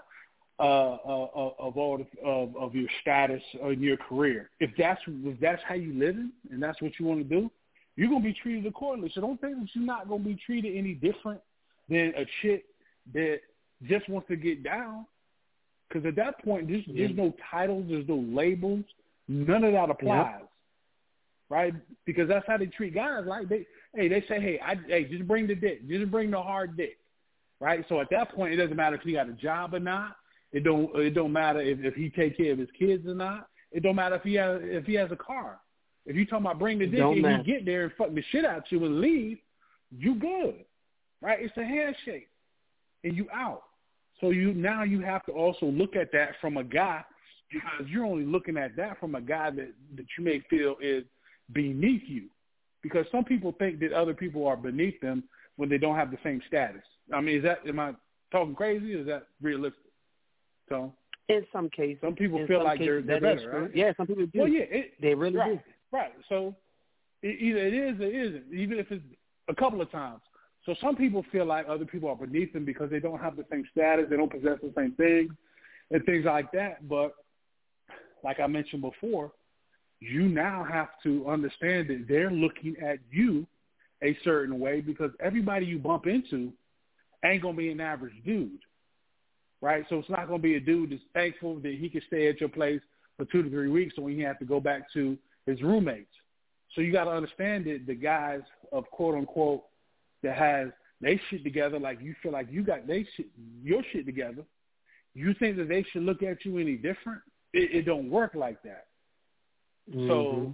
S7: of your status or your career. If that's how you living and that's what you want to do, you're gonna be treated accordingly. So don't think that you're not gonna be treated any different than a chick that just wants to get down. Because at that point, there's no titles, there's no labels, none of that applies, right? Because that's how they treat guys. Like they say, hey, just bring the dick, just bring the hard dick, right? So at that point, it doesn't matter if he got a job or not. It don't matter if he take care of his kids or not. It don't matter if he has a car. If you talking about bring the dick and you get there and fuck the shit out you and leave, you good. Right, it's a handshake, and you out. So now you have to also look at that from a guy, because you're only looking at that from a guy that you may feel is beneath you, because some people think that other people are beneath them when they don't have the same status. I mean, am I talking crazy, or is that realistic? So
S5: in some cases,
S7: some people feel like they're better, right?
S5: Yeah, some people do.
S7: Well, yeah,
S5: they really
S7: do. Right. So either it is or it isn't, even if it's a couple of times. So some people feel like other people are beneath them because they don't have the same status, they don't possess the same things, and things like that. But like I mentioned before, you now have to understand that they're looking at you a certain way, because everybody you bump into ain't going to be an average dude, right? So it's not going to be a dude that's thankful that he can stay at your place for 2 to 3 weeks so when he has to go back to his roommates. So you got to understand that the guys of quote-unquote that has they shit together, like you feel like you got your shit together, you think that they should look at you any different? It don't work like that. Mm-hmm. So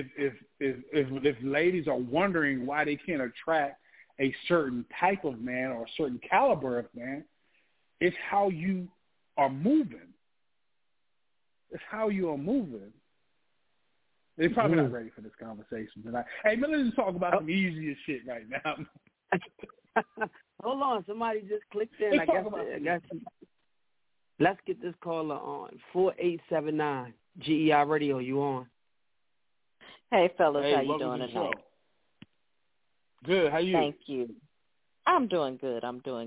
S7: if ladies are wondering why they can't attract a certain type of man or a certain caliber of man, it's how you are moving. It's how you are moving. They're probably not ready for this conversation tonight. Hey, man, let's talk about some easier shit right now.
S5: Hold on, somebody just clicked in. I guess. Let's get this caller on. 4879 GEI Radio. You on?
S8: Hey, fellas, how you doing tonight?
S7: Good. How you?
S8: Thank you. I'm doing good.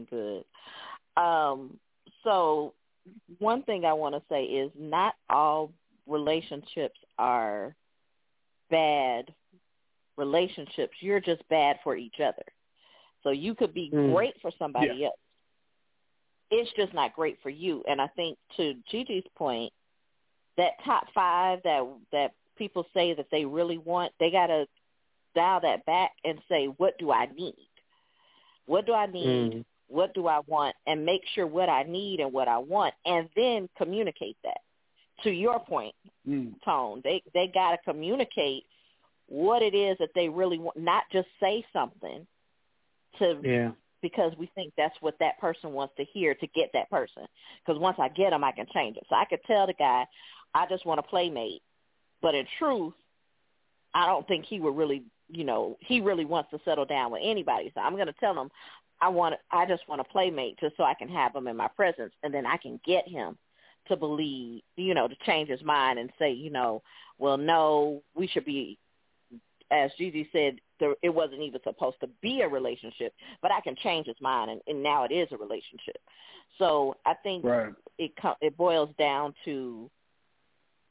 S8: So one thing I want to say is not all relationships are bad relationships. You're just bad for each other. So you could be great for somebody else. It's just not great for you. And I think to Gigi's point, that top 5 that people say that they really want, they got to dial that back and say, what do I need? What do I need? What do I want? And make sure what I need and what I want, and then communicate that. To your point, Tone, they got to communicate what it is that they really want, not just say something because we think that's what that person wants to hear to get that person. Because once I get them, I can change it. So I could tell the guy, I just want a playmate. But in truth, I don't think he would really, he really wants to settle down with anybody. So I'm going to tell him, I just want a playmate just so I can have him in my presence, and then I can get him to believe, to change his mind and say, well, no, we should be, as Gigi said, it wasn't even supposed to be a relationship, but I can change his mind, and now it is a relationship. So I think it boils down to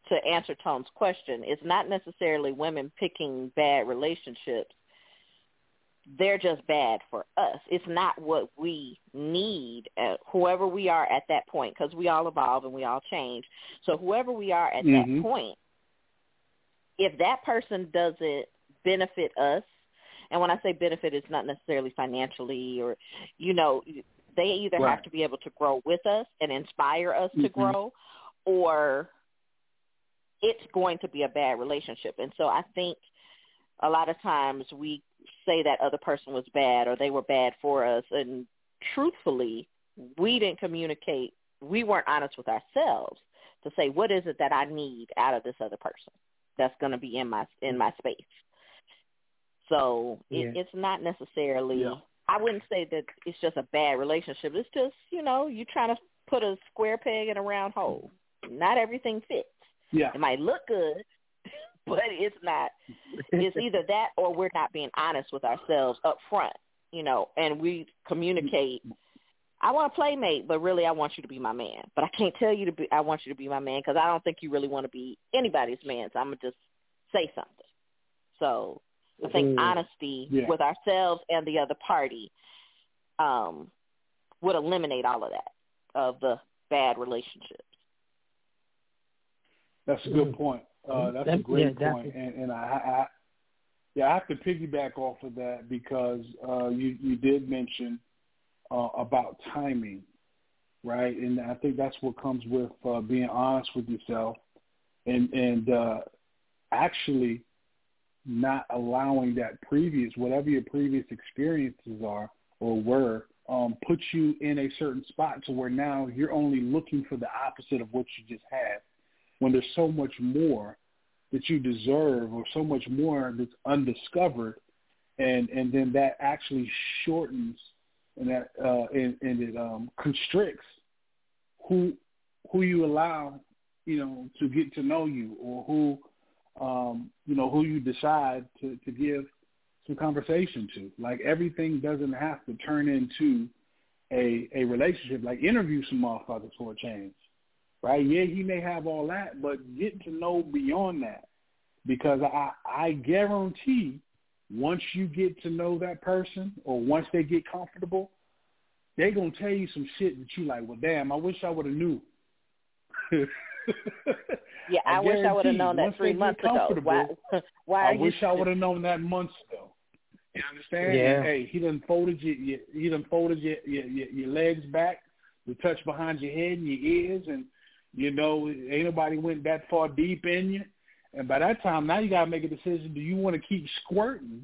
S8: to answer Tone's question, it's not necessarily women picking bad relationships. They're just bad for us. It's not what we need, whoever we are at that point, because we all evolve and we all change. So whoever we are at that point, if that person doesn't benefit us, and when I say benefit, it's not necessarily financially or, you know, they either have to be able to grow with us and inspire us to grow, or it's going to be a bad relationship. And so I think a lot of times we say that other person was bad or they were bad for us, and truthfully, we didn't communicate. We weren't honest with ourselves to say, what is it that I need out of this other person that's going to be in my space? So it's not necessarily, I wouldn't say that it's just a bad relationship. It's just, you know, you're trying to put a square peg in a round hole. Not everything fits. Yeah. It might look good, but it's not. It's either that or we're not being honest with ourselves up front, you know, and we communicate, I want a playmate, but really I want you to be my man. But I can't tell you I want you to be my man because I don't think you really want to be anybody's man, so I'm going to just say something. So I think honesty with ourselves and the other party would eliminate all of that, of the bad relationships.
S7: That's a good point. That's a great point. And I have to piggyback off of that because you did mention about timing, right? And I think that's what comes with being honest with yourself and actually not allowing that whatever your previous experiences are or were, put you in a certain spot to where now you're only looking for the opposite of what you just had, when there's so much more that you deserve or so much more that's undiscovered, and then that actually shortens and that and it constricts who you allow, you know, to get to know you, or who you know, who you decide to give some conversation to. Like, everything doesn't have to turn into a relationship. Like, interview some motherfuckers for a change, right? Yeah, he may have all that, but get to know beyond that, because I guarantee once you get to know that person, or once they get comfortable, they're going to tell you some shit that you like, well, damn, I wish I would have knew.
S8: Yeah, I wish I would have known that 3 months ago. Why
S7: I wish I would have known that months ago. You understand?
S5: Yeah.
S7: Hey, he done folded your legs back to touch behind your head and your ears, and you know, ain't nobody went that far deep in you. And by that time, now you got to make a decision: do you want to keep squirting,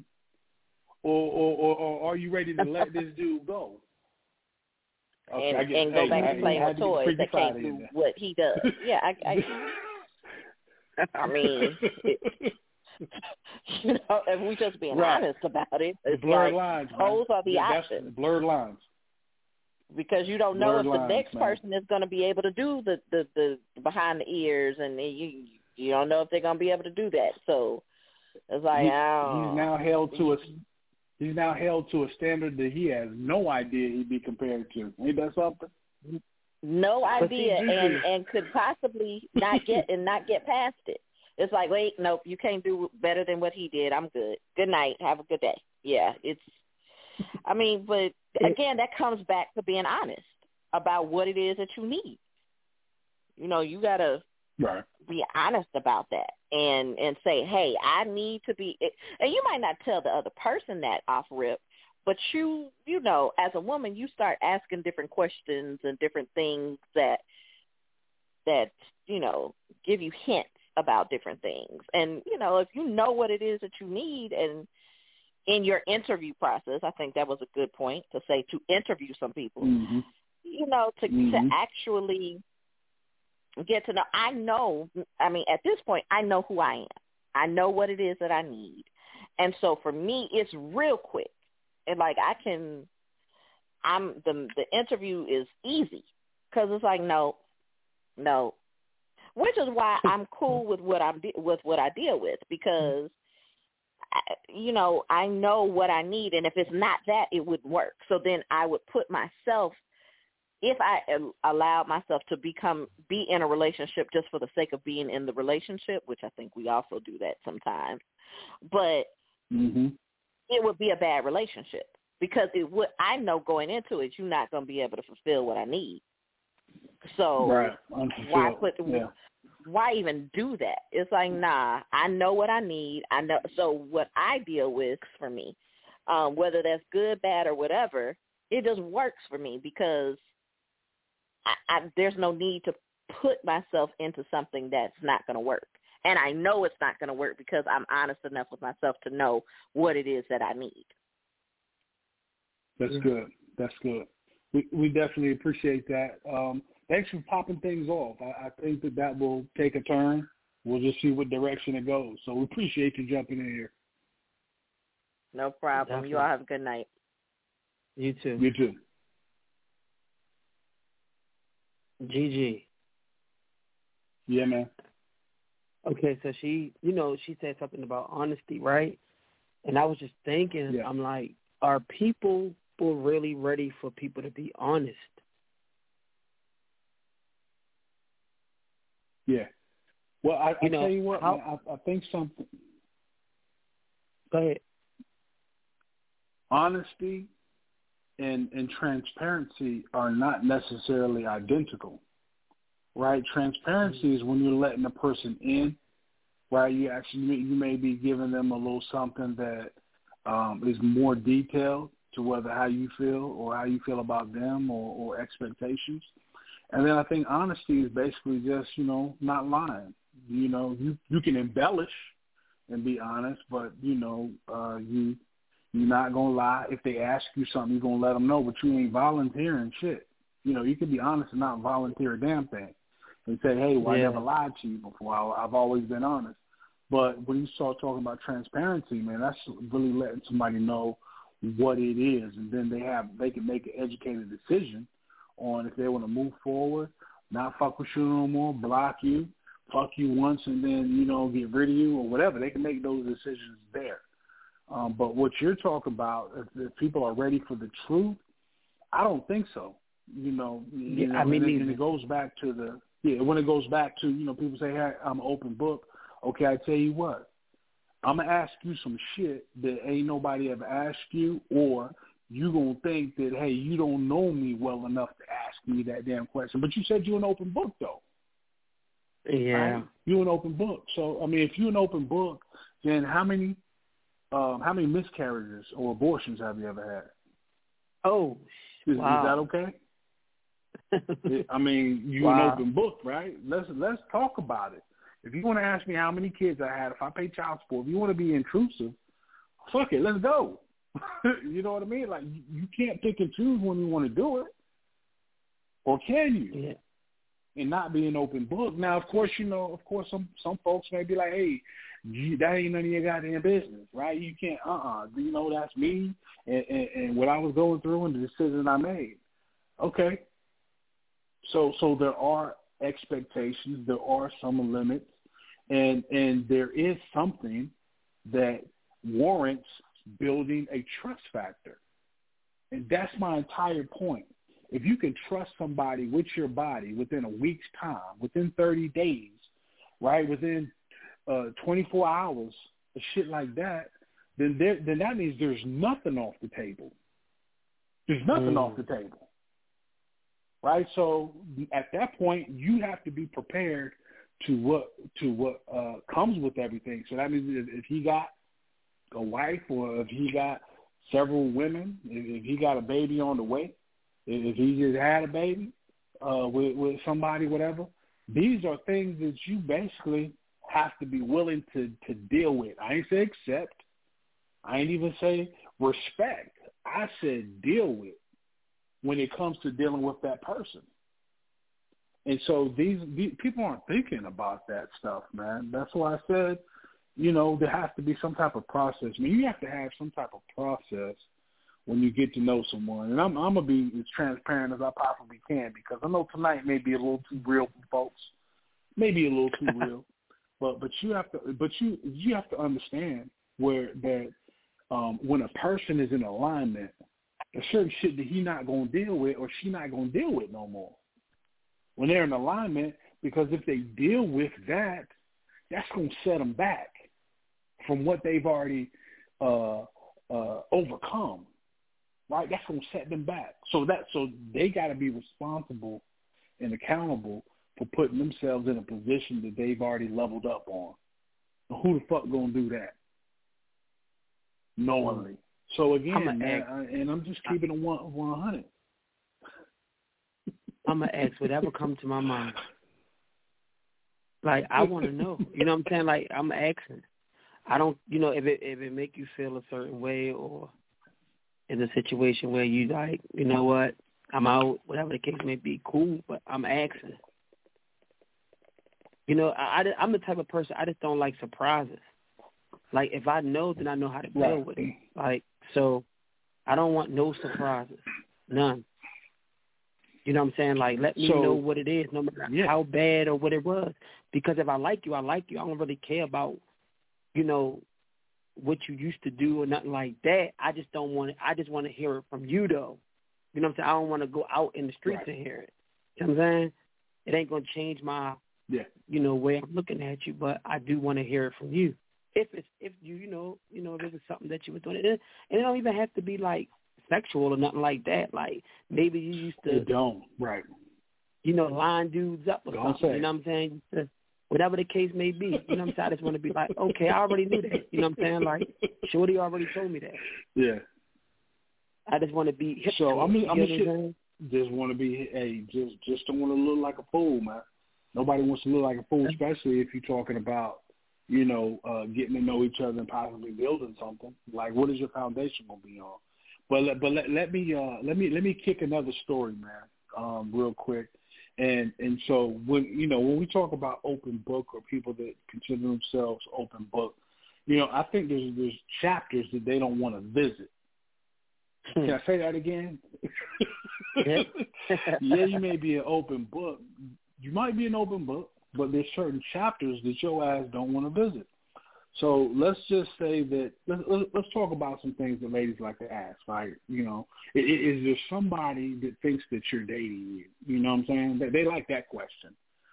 S7: or are you ready to let this dude go?
S8: Okay, and go back to playing with toys that can't do what he does. Yeah, I mean, you know, if we just being honest about it, it's
S7: blurred
S8: like
S7: lines,
S8: those are the options.
S7: Blurred lines.
S8: Because you don't know if the next person is going to be able to do the behind the ears, and you don't know if they're going to be able to do that. So it's like,
S7: he's now held to a standard that he has no idea he'd be compared to. Ain't that something?
S8: No idea, and could possibly not get past it. It's like, wait, nope, you can't do better than what he did. I'm good. Good night. Have a good day. Yeah, I mean, but again, that comes back to being honest about what it is that you need. You know, you got to be honest about that and say, hey, I need to be, and you might not tell the other person that off rip, but you know, as a woman, you start asking different questions and different things that, you know, give you hints about different things. And, you know, if you know what it is that you need, and in your interview process, I think that was a good point to say, to interview some people, you know, to actually get to know. I mean, at this point, I know who I am. I know what it is that I need. And so for me, it's real quick. And like the interview is easy because it's like, no, which is why I'm cool with what I deal with, because you know, I know what I need, and if it's not that, it wouldn't work. So then I would put myself if I allowed myself to be in a relationship just for the sake of being in the relationship, which I think we also do that sometimes, but it would be a bad relationship because I know going into it, you're not going to be able to fulfill what I need. So why even do that? It's like, nah, I know what I need. I know. So what I deal with for me, whether that's good, bad, or whatever, it just works for me because there's no need to put myself into something that's not going to work. And I know it's not going to work because I'm honest enough with myself to know what it is that I need.
S7: That's good. That's good. We definitely appreciate that. Thanks for popping things off. I think that will take a turn. We'll just see what direction it goes. So we appreciate you jumping in here.
S8: No problem. Definitely. You all have a good night.
S5: You too.
S7: You too.
S5: Gigi.
S7: Yeah, man.
S5: Okay, so she said something about honesty, right? And I was just thinking, I'm like, are people really ready for people to be honest?
S7: Yeah. Well, I tell you what, man, I think something.
S5: Go ahead.
S7: Honesty and transparency are not necessarily identical, right? Transparency is when you're letting a person in, right? You may be giving them a little something that is more detailed to how you feel or how you feel about them or expectations. And then I think honesty is basically just, not lying. You can embellish and be honest, but, you're not going to lie. If they ask you something, you're going to let them know, but you ain't volunteering shit. You can be honest and not volunteer a damn thing and say, hey, I never lied to you before. I've always been honest. But when you start talking about transparency, man, that's really letting somebody know what it is, and then they can make an educated decision on if they want to move forward, not fuck with you no more, block you, fuck you once, and then, get rid of you or whatever. They can make those decisions there. But what you're talking about, if people are ready for the truth, I don't think so. And it goes back to when it goes back to, people say, hey, I'm an open book. Okay, I tell you what, I'm going to ask you some shit that ain't nobody ever asked you, or you going to think that, hey, you don't know me well enough to ask me that damn question. But you said you're an open book, though.
S5: Yeah.
S7: Right? You're an open book. So, if you're an open book, then how many miscarriages or abortions have you ever had?
S5: Oh, wow.
S7: Is that okay? You're an open book, right? Let's talk about it. If you want to ask me how many kids I had, if I pay child support, if you want to be intrusive, fuck it, let's go. You know what I mean? Like, you can't pick and choose when you want to do it. Or can you?
S5: Yeah.
S7: And not be an open book. Now, of course, some folks may be like, hey, that ain't none of your goddamn business, right? You can't, that's me and what I was going through and the decision I made. Okay. So there are expectations, there are some limits, and there is something that warrants building a trust factor. And that's my entire point. If you can trust somebody with your body within a week's time, within 30 days, right, within 24 hours, shit like that, then that means there's nothing off the table. There's nothing off the table. Right? So at that point, you have to be prepared to what comes with everything. So that means if he got a wife or if he got several women, if he got a baby on the way, if he just had a baby with somebody, whatever, these are things that you basically have to be willing to deal with. I ain't say accept. I ain't even say respect. I said deal with when it comes to dealing with that person. And so these people aren't thinking about that stuff, man. That's why I said, there has to be some type of process. You have to have some type of process when you get to know someone. And I'm going to be as transparent as I possibly can because I know tonight may be a little too real for folks. Maybe a little too real. But you have to understand where that when a person is in alignment There's certain shit that he not going to deal with or she not going to deal with no more when they're in alignment, because if they deal with that, that's going to set them back from what they've already overcome, right? That's going to set them back. So they got to be responsible and accountable for putting themselves in a position that they've already leveled up on. Who the fuck going to do that? Knowingly. So again, and I'm just keeping it 100.
S5: I'm going to ask whatever comes to my mind. Like, I want to know. You know what I'm saying? Like, I'm asking. I don't, if it make you feel a certain way, or in a situation where you like, you know what, I'm out, whatever the case may be, cool, but I'm asking. I'm the type of person, I just don't like surprises. Like, if I know, then I know how to deal with it. Like, so I don't want no surprises. None. You know what I'm saying? Like, let me know what it is, no matter how bad or what it was. Because if I like you, I like you. I don't really care about, what you used to do or nothing like that. I just don't want it. I just want to hear it from you, though. You know what I'm saying? I don't want to go out in the streets and hear it. You know what I'm saying? It ain't going to change my, way I'm looking at you, but I do want to hear it from you. If you if it's something that you were doing, and it don't even have to be like sexual or nothing like that. Like, maybe you used to line dudes up or something. You know what I'm saying? Whatever the case may be. You know what I'm saying? I just want to be like, okay, I already knew that. You know what I'm saying? Like, Shorty already told me that. Yeah. I just want to be hip.
S7: So I'm just want to be just don't want to look like a fool, man. Nobody wants to look like a fool, especially if you're talking about getting to know each other and possibly building something. Like, what is your foundation gonna be on? But let me kick another story, man, real quick. And so when we talk about open book, or people that consider themselves open book, I think there's chapters that they don't want to visit. Can I say that again? Yeah, you may be an open book. You might be an open book, but there's certain chapters that your ass don't want to visit. So let's just say that let's talk about some things that ladies like to ask. Like, is there somebody that thinks that you're dating you? You know what I'm saying? They like that question.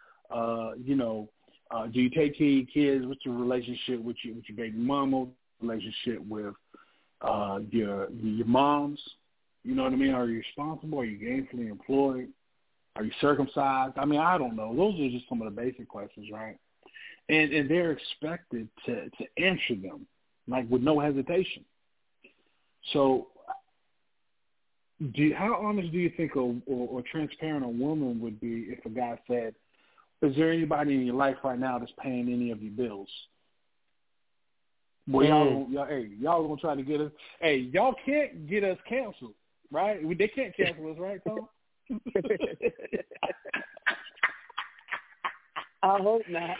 S7: Do you take care of your kids? What's your relationship with your baby mama? Relationship with your moms? You know what I mean? Are you responsible? Are you gainfully employed? Are you circumcised? I mean, I don't know. Those are just some of the basic questions, right? And they're expected to answer them, like, with no hesitation. So how honest do you think or transparent a woman would be if a guy said, is there anybody in your life right now that's paying any of your bills? Well, y'all gonna try to get us. Hey, y'all can't get us canceled, right? They can't cancel us, right, Tom?
S5: I hope not.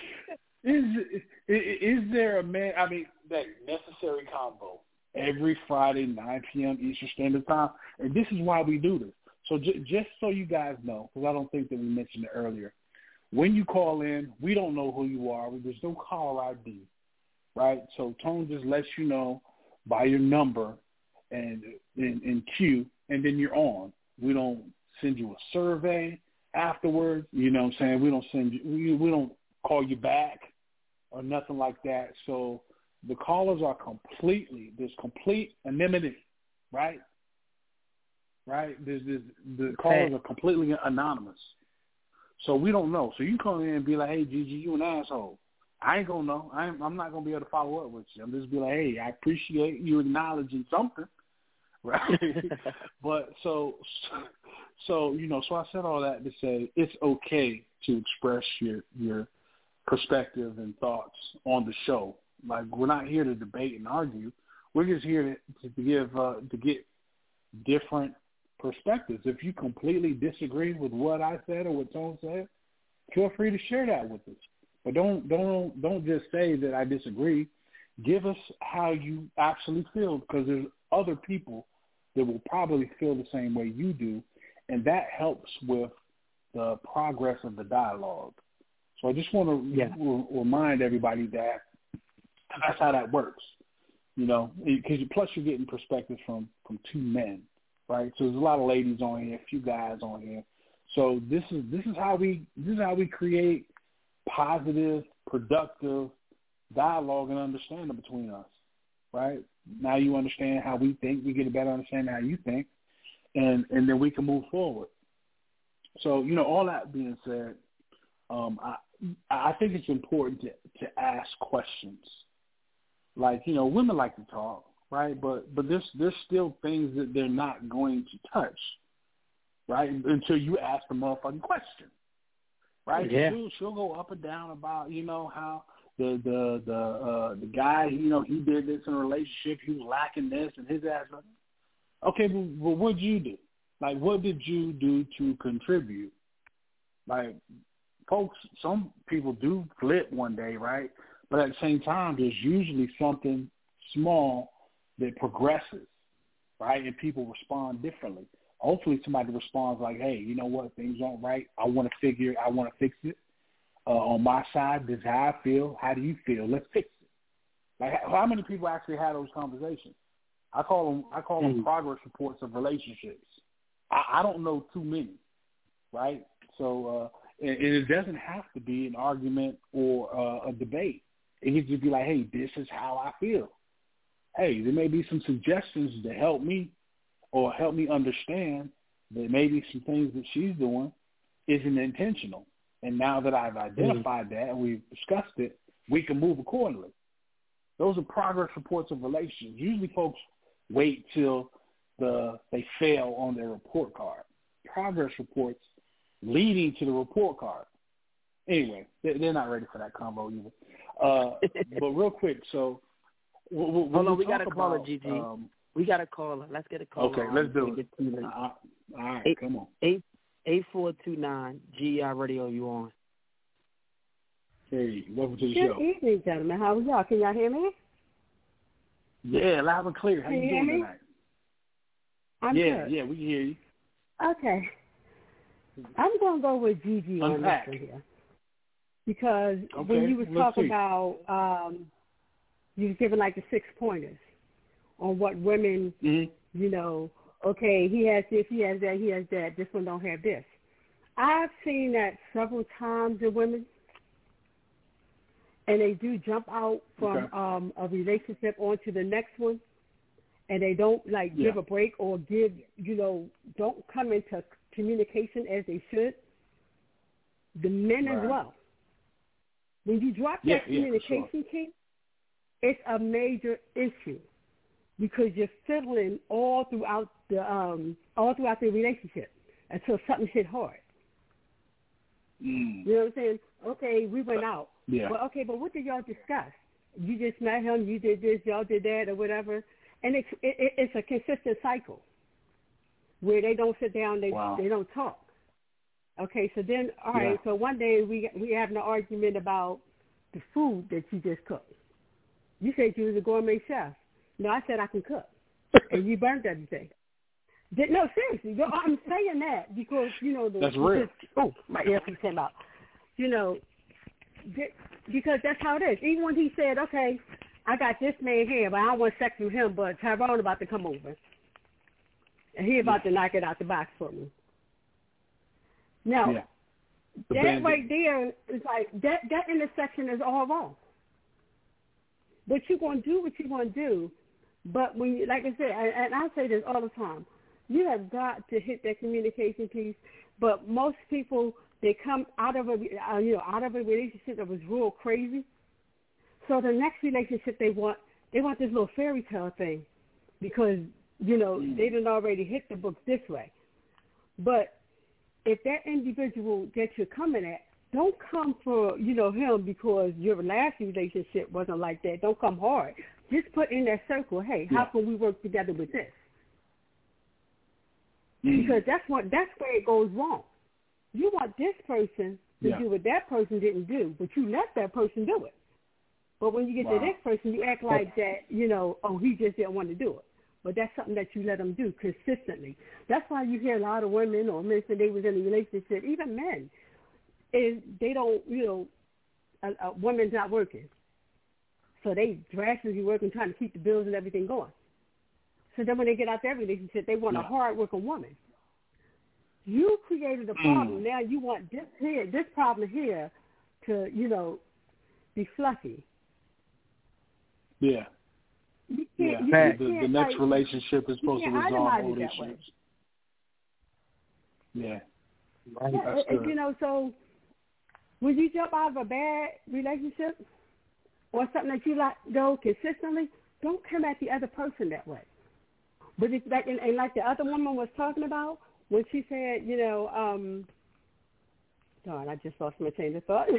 S7: Is there a man? I mean, that necessary combo every Friday, 9 p.m. Eastern Standard Time, and this is why we do this. So just so you guys know, because I don't think that we mentioned it earlier, when you call in, we don't know who you are. There's no caller ID, right? So Tone just lets you know by your number and cue, and then you're on. We don't send you a survey afterwards. You know what I'm saying? We don't send you. We don't call you back or nothing like that. So the callers are there's complete anonymity, right? Right? The callers are completely anonymous. So we don't know. So you call in and be like, hey, Gigi, you an asshole. I ain't going to know. I'm not going to be able to follow up with you. I'm just be like, hey, I appreciate you acknowledging something, right? But so I said all that to say it's okay to express your perspective and thoughts on the show. Like, we're not here to debate and argue. We're just here to get different perspectives. If you completely disagree with what I said or what Tone said, feel free to share that with us. But don't just say that I disagree. Give us how you actually feel, because there's other people that will probably feel the same way you do, and that helps with the progress of the dialogue. So I just want to remind everybody that that's how that works, because plus you're getting perspectives from two men, right? So there's a lot of ladies on here, a few guys on here. So this is how we create positive, productive dialogue and understanding between us, right? Now you understand how we think. We get a better understanding how you think, and then we can move forward. So, all that being said, I think it's important to ask questions. Like, women like to talk, right? But there's still things that they're not going to touch, right? Until you ask the motherfucking question, right?
S5: Yeah.
S7: She'll go up and down about, how the guy, he did this in a relationship, he was lacking this, and his ass. Okay, but what'd you do? Like, what did you do to contribute? Like, folks, some people do flip one day, right? But at the same time, there's usually something small that progresses, right? And people respond differently. Hopefully somebody responds like, hey, you know what, things aren't right. I want to fix it. On my side, this is how I feel. How do you feel? Let's fix it. Like, how many people actually have those conversations? I call them progress reports of relationships. I don't know too many, right? So, and it doesn't have to be an argument or a debate. It can just be like, hey, this is how I feel. Hey, there may be some suggestions to help me or help me understand that maybe some things that she's doing isn't intentional. And now that I've identified that and we've discussed it, we can move accordingly. Those are progress reports of relationships. Usually folks wait till they fail on their report card. Progress reports leading to the report card. Anyway, they're not ready for that combo either. But real quick, so
S5: hold on, we got a caller, GG. We got a caller. Let's get a caller.
S7: Okay, let's do it. All right, come on.
S5: 8429 GEI Radio, you on?
S7: Hey, welcome to the
S9: show.
S7: Good
S9: evening, gentlemen. How are y'all? Can y'all hear me?
S7: Yeah, loud and clear. How you doing tonight?
S9: I'm good.
S7: Yeah, we can hear you.
S9: Okay. I'm going to go with Gigi on this one here. Because when you was talking about, you was giving like the 6 pointers on what women, okay, he has this, he has that, he has that, this one don't have this. I've seen that several times in women, and they do jump out from a relationship onto the next one, and they don't give a break or don't come into communication as they should. The men as well. When you drop that communication key, it's a major issue because you're fiddling all throughout the relationship until something hit hard. You know what I'm saying? Okay, we went out.
S7: Yeah.
S9: Well, okay, but what did y'all discuss? You just met him, you did this, y'all did that, or whatever. And it's a consistent cycle where they don't sit down, they don't talk. Okay, so then, all right, so one day we having an argument about the food that you just cooked. You said you was a gourmet chef. No, I said I can cook. And you burnt everything. No, seriously. I'm saying that because,
S7: that's real.
S9: My earpiece came out. Because that's how it is. Even when he said, okay, I got this man here, but I don't want sex with him, but Tyrone about to come over. And he about to knock it out the box for me. Now, that right there is like, that intersection is all wrong. But you're going to do what you're going to do. But when you, like I said, and I say this all the time, you have got to hit that communication piece. But most people, they come out of a relationship that was real crazy. So the next relationship they want this little fairy tale thing because, they done already hit the books this way. But if that individual that you're coming at, don't come for, him because your last relationship wasn't like that. Don't come hard. Just put in that circle, hey, how can we work together with this? Because that's where it goes wrong. You want this person to do what that person didn't do, but you let that person do it. But when you get to this person, you act like that, he just didn't want to do it. But that's something that you let them do consistently. That's why you hear a lot of women or men say they was in a relationship, even men, is they don't, a woman's not working. So they drastically working, trying to keep the bills and everything going. So then when they get out their relationship, they want a hard-working woman. You created a problem. Now you want this problem here to, be fluffy.
S7: Yeah.
S9: You can't,
S7: the next relationship is supposed to resolve all issues. Yeah.
S9: Right. So when you jump out of a bad relationship or something that you let go consistently, don't come at the other person that way. But it's like, and like the other woman was talking about, when she said, darn, I just lost my train of thought.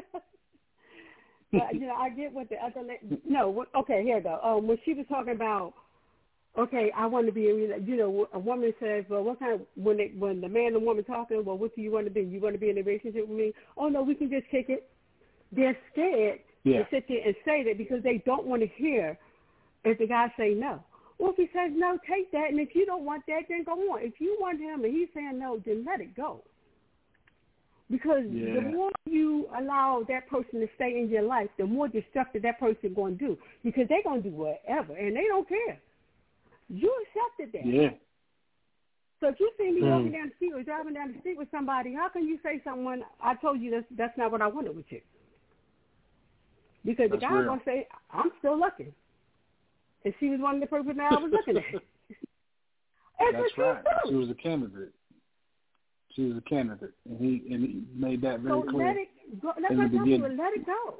S9: But, I get what the other okay, here we go. When she was talking about, okay, I want to be a woman says, well, what kind of, when the man and woman talking, well, what do you want to be? You want to be in a relationship with me? Oh, no, we can just kick it. They're scared to sit there and say that because they don't want to hear if the guy say no. Well, if he says no, take that, and if you don't want that, then go on. If you want him and he's saying no, then let it go. Because the more you allow that person to stay in your life, the more destructive that person going to do. Because they're going to do whatever, and they don't care. You accepted that.
S7: Yeah.
S9: So if you see me walking down the street or driving down the street with somebody, how can you say someone, I told you that's not what I wanted with you? Because the guy's going to say, I'm still looking. And she was one of the people that I was looking at.
S7: That's right. She was a candidate. And he made that very clear.
S9: Let it go. Let it go.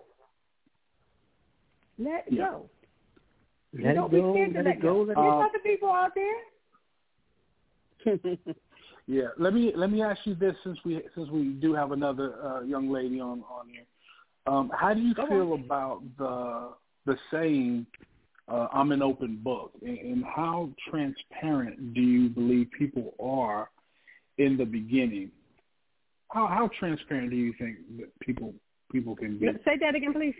S9: Let it go. Don't be scared to let go. There's other people out there.
S7: Yeah. Let me ask you this, since we do have another young lady on here. How do you feel about the saying, I'm an open book, and how transparent do you believe people are in the beginning? How transparent do you think that people can be?
S9: Say that again, please.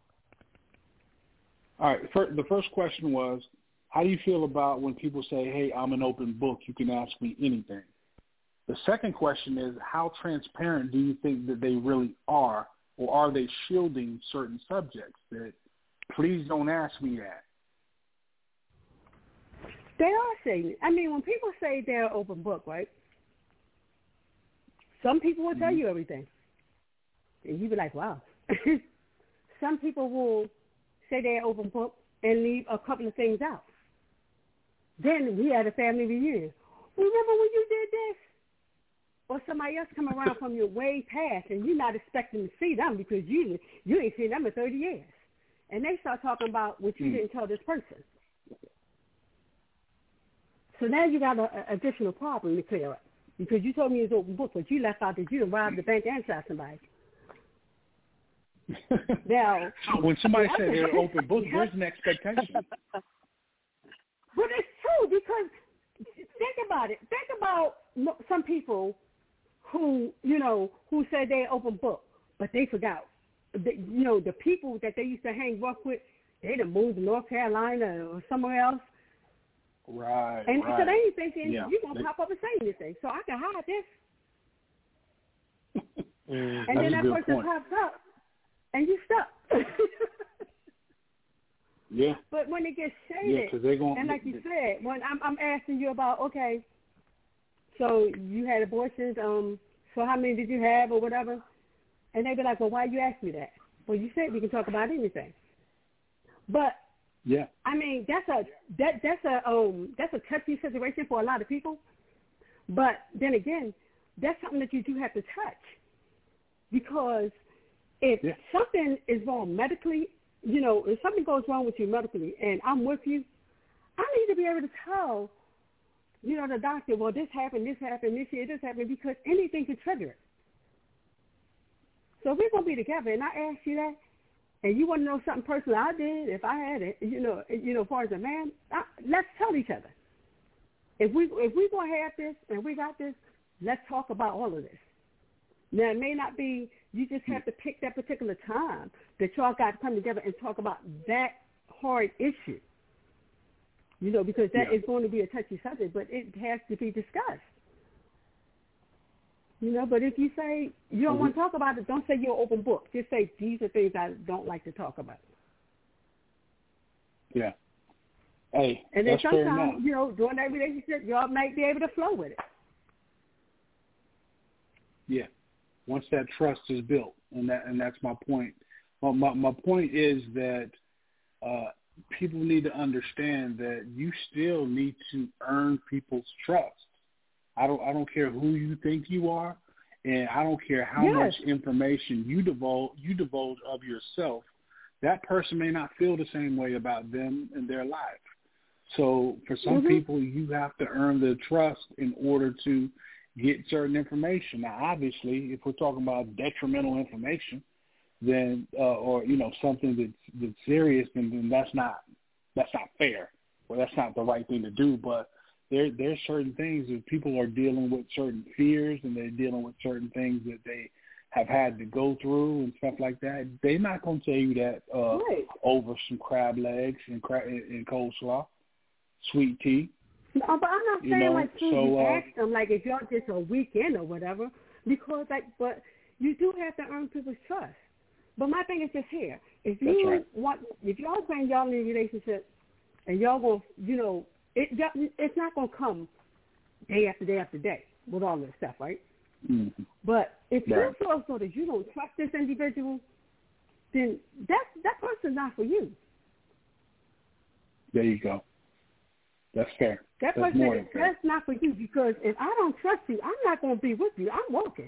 S7: All right. The first question was, how do you feel about when people say, hey, I'm an open book, you can ask me anything? The second question is, how transparent do you think that they really are, or are they shielding certain subjects that, please don't ask me that?
S9: They are saying it. I mean, when people say they're open book, right? Some people will tell you everything. And you be like, wow. Some people will say they're open book and leave a couple of things out. Then we had a family reunion. Remember when you did this? Or somebody else come around from your way past and you're not expecting to see them because you ain't seen them in 30 years. And they start talking about what you didn't tell this person. So now you got an additional problem to clear up. Because you told me it was open book, but you left out that you done robbed the bank and shot somebody. Now,
S7: when somebody says they're an open book, there's an expectation.
S9: But it's true, because think about it. Think about some people who say they're open book, but they forgot. The people that they used to hang rough with, they done moved to North Carolina or somewhere else.
S7: Right.
S9: And so they ain't thinking you're going to pop up and say anything, so I can hide this. And then that person pops up, and you stuck.
S7: Yeah.
S9: But when it gets shaded, and like you said, when I'm asking you about, okay, so you had abortions, so how many did you have or whatever? And they be like, well, why you ask me that? Well, you said we can talk about anything. But
S7: yeah,
S9: I mean that's a touchy situation for a lot of people. But then again, that's something that you do have to touch, because if something is wrong medically, if something goes wrong with you medically, and I'm with you, I need to be able to tell, the doctor, well, this happened, this year, this happened, because anything can trigger it. So if we're going to be together, and I ask you that, and you want to know something personal I did, if I had it, as far as a man, let's tell each other. If we going to have this, and we got this, let's talk about all of this. Now, it may not be, you just have to pick that particular time that y'all got to come together and talk about that hard issue, because that is going to be a touchy subject, but it has to be discussed. But if you say you don't want to talk about it, don't say you're an open book. Just say, these are things I don't like to talk about.
S7: Yeah. Hey,
S9: and then
S7: that's fair
S9: sometimes,
S7: enough.
S9: During that relationship, y'all might be able to flow with it.
S7: Yeah, once that trust is built, and that's my point. My point is that people need to understand that you still need to earn people's trust. I don't care who you think you are, and I don't care how much information you divulge of yourself. That person may not feel the same way about them in their life. So for some people, you have to earn their trust in order to get certain information. Now, obviously, if we're talking about detrimental information, then or something that's serious, then that's not fair, or that's not the right thing to do. But there's certain things that people are dealing with, certain fears, and they're dealing with certain things that they have had to go through and stuff like that. They're not going to tell you that over some crab legs and coleslaw, sweet tea.
S9: No, but I'm not saying you ask them if y'all just a weekend or whatever, because but you do have to earn people's trust. But my thing is just here: if y'all saying y'all in a relationship and y'all go, it's not gonna come day after day after day with all this stuff, right?
S7: Mm-hmm.
S9: But if you feel so that you don't trust this individual, then that person's not for you.
S7: There you go. That's fair.
S9: That's not for you, because if I don't trust you, I'm not going to be with you. I'm walking.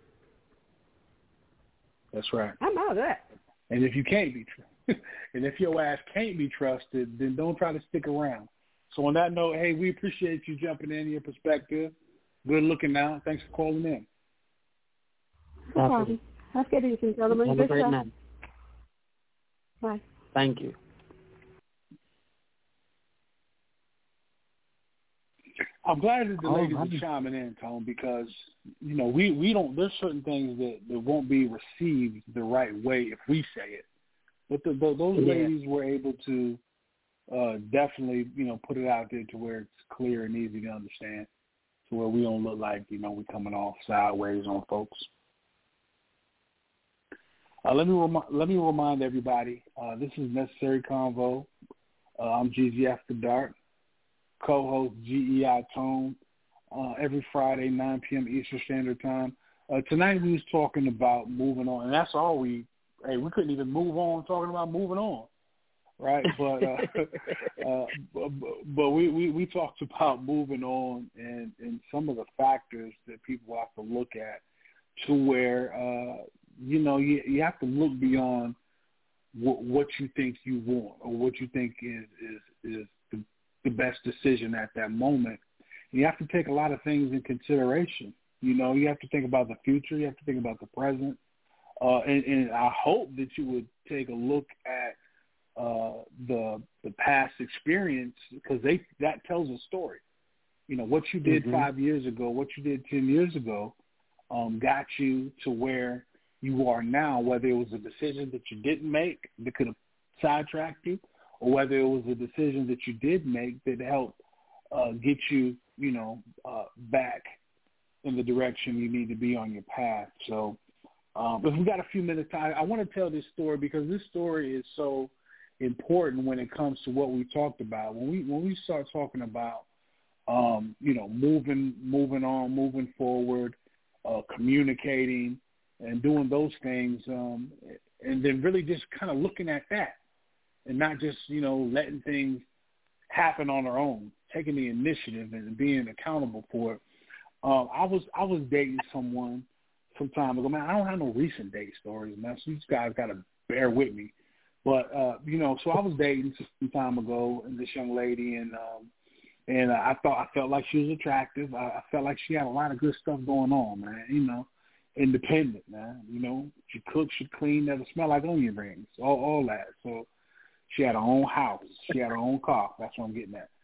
S7: That's right.
S9: I'm out of that.
S7: And if you can't be and if your ass can't be trusted, then don't try to stick around. So on that note, hey, we appreciate you jumping in, your perspective. Good looking out. Thanks for calling in.
S9: No problem. Have a good evening, gentlemen.
S5: Have a great night.
S9: Bye.
S5: Thank you.
S7: I'm glad that the ladies are chiming in, Tone, because we don't. There's certain things that won't be received the right way if we say it, but those ladies were able to definitely put it out there to where it's clear and easy to understand, to where we don't look like we're coming off sideways on folks. Let me remind everybody, this is Necessary Convo. I'm GZ After Dark. Co-host GEI Tone, every Friday, 9 p.m. Eastern Standard Time. Tonight we was talking about moving on, and that's all we couldn't even move on talking about moving on, right? But but we talked about moving on and some of the factors that people have to look at, to where you have to look beyond what you think you want or what you think is the best decision at that moment. You have to take a lot of things in consideration. You have to think about the future. You have to think about the present. And I hope that you would take a look at the past experience, because that tells a story. What you did 5 years ago, what you did 10 years ago, got you to where you are now, whether it was a decision that you didn't make that could have sidetracked you, or whether it was a decision that you did make that helped get you, back in the direction you need to be on your path. So if we've got a few minutes time, I want to tell this story because this story is so important when it comes to what we talked about. When we start talking about, moving on, moving forward, communicating and doing those things, and then really just kind of looking at that. And not just, letting things happen on their own, taking the initiative and being accountable for it. I was dating someone some time ago. Man, I don't have no recent date stories, man. So you guys got to bear with me. But, so I was dating some time ago, and this young lady, and I felt like she was attractive. I felt like she had a lot of good stuff going on, man. Independent, man. She cooked, she cleaned, never smelled like onion rings, all that. So she had her own house. She had her own car. That's what I'm getting at.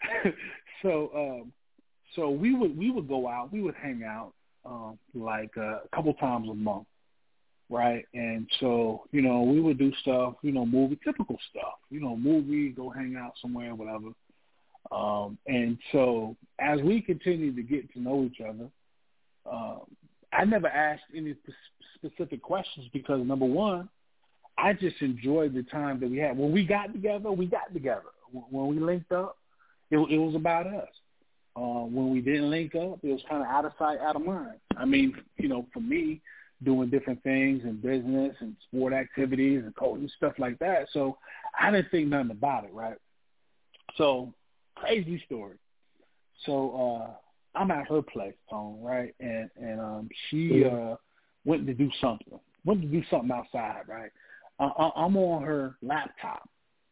S7: So we would go out. We would hang out a couple times a month, right? And so we would do stuff, typical stuff, movie, go hang out somewhere, whatever. And so as we continued to get to know each other, I never asked any specific questions because, number one, I just enjoyed the time that we had. When we got together, When we linked up, it was about us. When we didn't link up, it was kind of out of sight, out of mind. I mean, for me, doing different things in business and sport activities and coaching, stuff like that. So I didn't think nothing about it, right? So crazy story. So I'm at her place, Tone, right? And she went to do something outside, right? I'm on her laptop.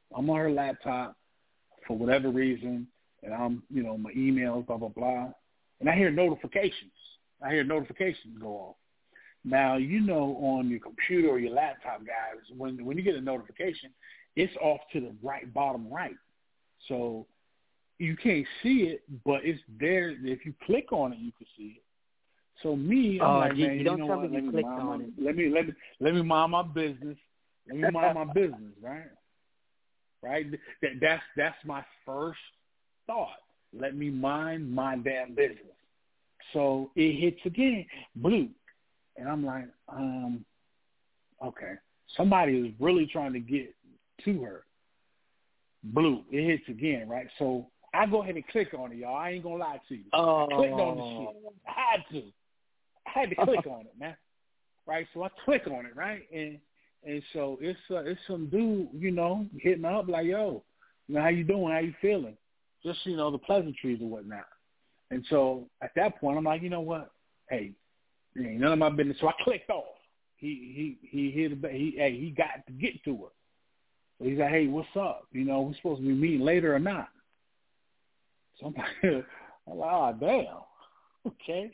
S7: For whatever reason, and I'm, my emails, blah, blah, blah. And I hear notifications go off. Now, on your computer or your laptop, guys, when you get a notification, it's off to the right, bottom right. So you can't see it, but it's there. If you click on it, you can see it. So me, I'm like, man,
S5: you don't tell me you clicked on it.
S7: Let me mind my business. Right? Right? That's my first thought. Let me mind my damn business. So it hits again, blue. And I'm like, okay. Somebody is really trying to get to her. Blue. It hits again, right? So I go ahead and click on it, y'all. I ain't going to lie to you. I clicked on the shit. I had to click on it, man. Right? So I click on it, right? And so it's some dude, hitting up like, yo, how you doing? How you feeling? Just, the pleasantries and whatnot. And so at that point, I'm like, you know what? Hey, it ain't none of my business. So I clicked off. He got to get to her. So he's like, hey, what's up? We're supposed to be meeting later or not? So I'm like, oh, damn. Okay.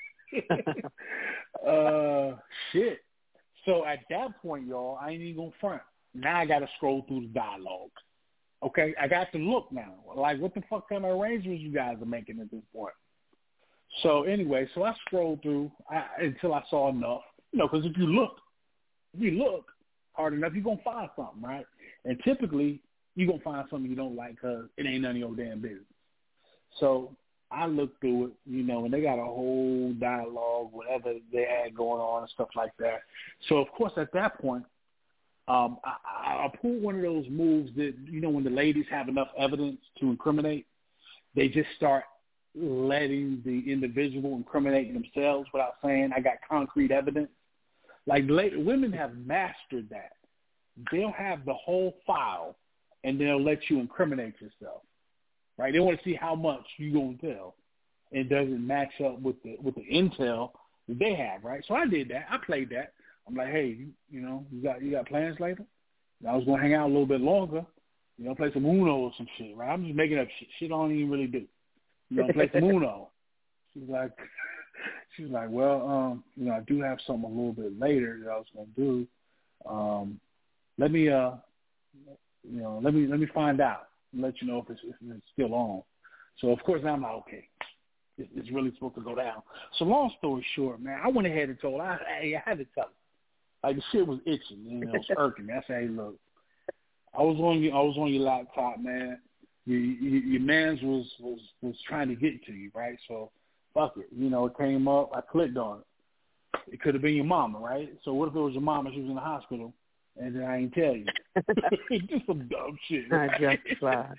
S7: Shit. So at that point, y'all, I ain't even going to front. Now I got to scroll through the dialogue. Okay? I got to look now. Like, what the fuck kind of arrangements you guys are making at this point? So anyway, so I scrolled through until I saw enough. Because if you look hard enough, you're going to find something, right? And typically, you're going to find something you don't like because it ain't none of your damn business. So I looked through it, and they got a whole dialogue, whatever they had going on and stuff like that. So, of course, at that point, I pulled one of those moves that, when the ladies have enough evidence to incriminate, they just start letting the individual incriminate themselves without saying, I got concrete evidence. Like, women have mastered that. They'll have the whole file, and they'll let you incriminate yourself. Right? They want to see how much you're going to tell. It doesn't match up with the intel that they have, right? So I did that. I played that. I'm like, hey, you got plans later? And I was going to hang out a little bit longer, play some Uno or some shit, right? I'm just making up shit. Shit I don't even really do. Play some Uno. She's like, well, I do have something a little bit later that I was going to do. Let me find out. Let you know if it's still on. So, of course, I'm like, okay, it's really supposed to go down. So, long story short, man, I went ahead and told her, I had to tell her. Like, the shit was itching, it was irking me. I said, hey, look, I was on your laptop, man. Your man's was trying to get to you, right? So, fuck it. It came up. I clicked on it. It could have been your mama, right? So, what if it was your mama? She was in the hospital. And then I ain't tell you. Just some dumb shit. Right? I just tried.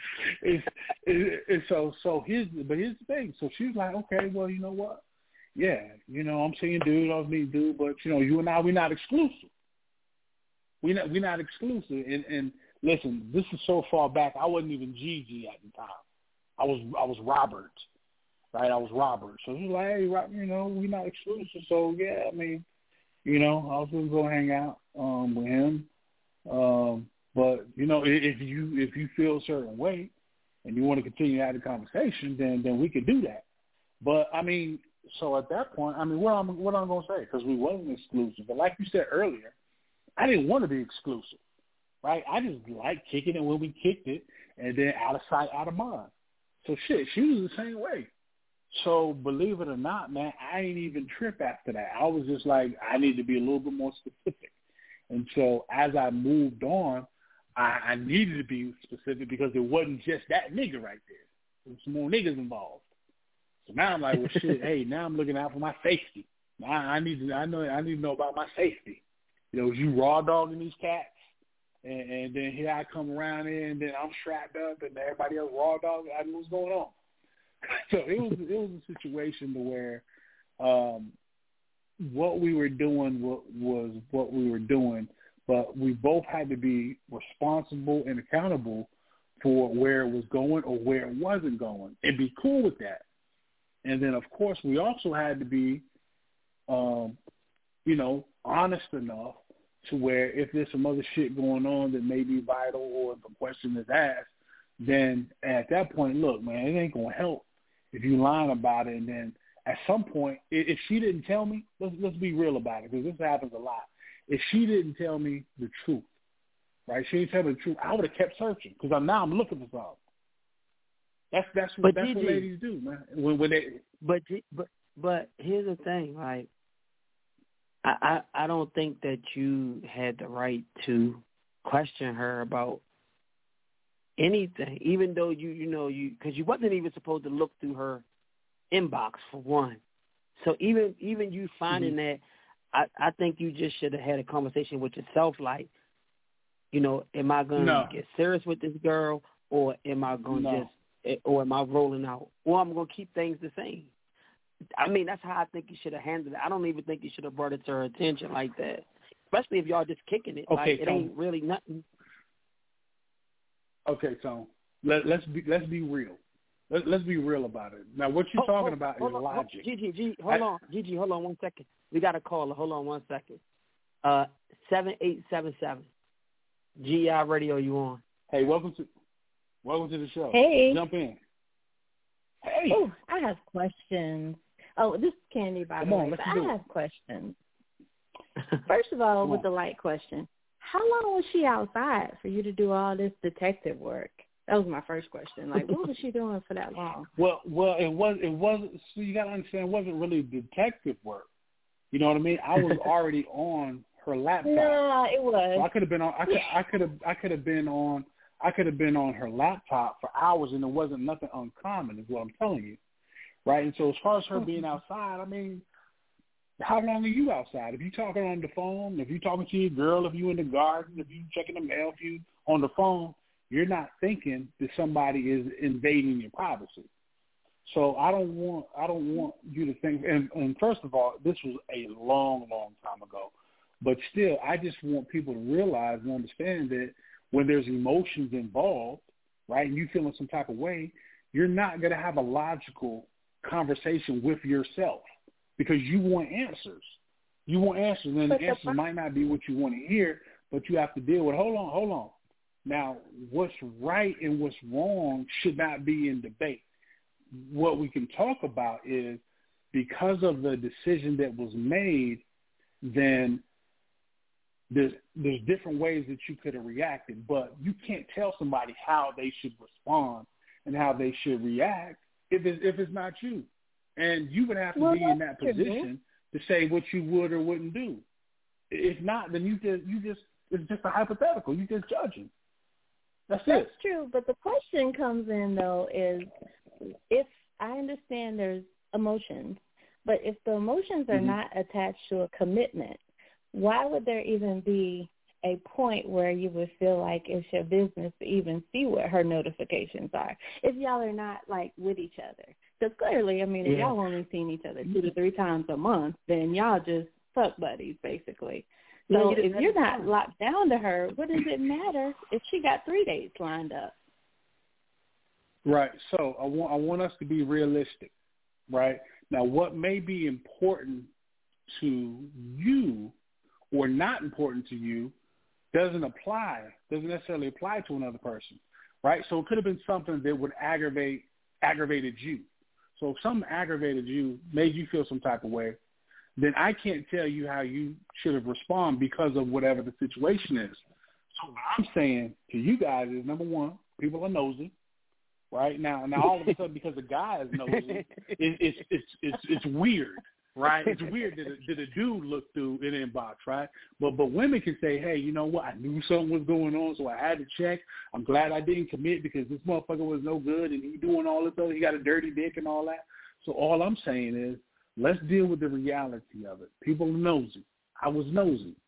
S7: So here's the thing. So she's like, okay, well, you know what? Yeah, I'm seeing dude, I was meeting dude, but you and I, we're not exclusive. We're not exclusive. And listen, this is so far back. I wasn't even Gigi at the time. I was Robert, right? I was Robert. So she's like, hey, we're not exclusive. So yeah, I mean. I was going to go hang out with him. But, if you feel a certain way and you want to continue to have the conversation, then we could do that. But, I mean, so at that point, I mean, what I'm going to say, because we wasn't exclusive. But like you said earlier, I didn't want to be exclusive, right? I just liked kicking it when we kicked it, and then out of sight, out of mind. So, shit, she was the same way. So believe it or not, man, I ain't even trip after that. I was just like, I need to be a little bit more specific. And so as I moved on, I needed to be specific because it wasn't just that nigga right there. There was some more niggas involved. So now I'm like, well, shit, hey, now I'm looking out for my safety. I need to know about my safety. Was you raw dogging these cats? And then here I come around in, and then I'm strapped up, and everybody else raw dog. I knew what's going on. So it was a situation to where what we were doing was what we were doing, but we both had to be responsible and accountable for where it was going or where it wasn't going, and be cool with that. And then, of course, we also had to be, honest enough to where if there's some other shit going on that may be vital or if a question is asked, then at that point, look, man, it ain't going to help if you lying about it. And then at some point, if she didn't tell me, let's be real about it, because this happens a lot. If she didn't tell me the truth, right, she didn't tell me the truth, I would have kept searching because now I'm looking for something. That's what ladies do, man. When they
S5: but here's the thing, like I don't think that you had the right to question her about anything, even though you because you wasn't even supposed to look through her inbox for one. So even you finding that, I think you just should have had a conversation with yourself, like, am I going to get serious with this girl, or am I going to or am I rolling out, or I'm going to keep things the same? I mean, that's how I think you should have handled it. I don't even think you should have brought it to her attention like that, especially if y'all just kicking it.
S7: Okay,
S5: like, it ain't really nothing.
S7: Okay, so let's be real. Let's be real about it. Now, what you're talking about is logic.
S5: Gigi, hold on 1 second. We got a caller. Hold on 1 second. 7877. GI Radio, you on?
S7: Hey, welcome to the show.
S10: Hey.
S7: Jump in. Hey.
S10: Oh, I have questions. Oh, this is Candy, by the way, but I have questions. First of all, with the light question, how long was she outside for you to do all this detective work? That was my first question. Like, what was she doing for that long?
S7: Well, it wasn't. So you got to understand, it wasn't really detective work. You know what I mean? I was already on her laptop.
S10: No, it was.
S7: So I could have been on. I could have been on her laptop for hours, and it wasn't nothing uncommon, is what I'm telling you, right? And so as far as her being outside, I mean, how long are you outside? If you're talking on the phone, if you're talking to your girl, if you're in the garden, if you're checking the mail, if you're on the phone, you're not thinking that somebody is invading your privacy. So I don't want you to think. And first of all, this was a long, long time ago, but still, I just want people to realize and understand that when there's emotions involved, right, and you feeling some type of way, you're not going to have a logical conversation with yourself because you want answers. You want answers, and the answers might not be what you want to hear, but you have to deal with, hold on. Now, what's right and what's wrong should not be in debate. What we can talk about is because of the decision that was made, then there's different ways that you could have reacted, but you can't tell somebody how they should respond and how they should react if it's not you. And you would have to be in that position to say what you would or wouldn't do. If not, then you just it's just a hypothetical. You're just judging. That's it.
S10: That's true, but the question comes in, though, is if I understand there's emotions, but if the emotions are not attached to a commitment, why would there even be a point where you would feel like it's your business to even see what her notifications are if y'all are not, like, with each other? Because clearly, I mean, if y'all only seen each other 2 to 3 times a month, then y'all just fuck buddies, basically. So if you're not locked down to her, what does it matter if she got 3 dates lined up?
S7: Right. So I want us to be realistic, right? Now, what may be important to you or not important to you doesn't necessarily apply to another person, right? So it could have been something that would aggravated you. So if something aggravated you, made you feel some type of way, then I can't tell you how you should have responded because of whatever the situation is. So what I'm saying to you guys is, number one, people are nosy, right? Now all of a sudden, because a guy is nosy, it's weird, right? It's weird that a dude look through an inbox, right? But women can say, hey, you know what? I knew something was going on, so I had to check. I'm glad I didn't commit because this motherfucker was no good and he doing all this other. He got a dirty dick and all that. So all I'm saying is, let's deal with the reality of it. People are nosy. I was nosy.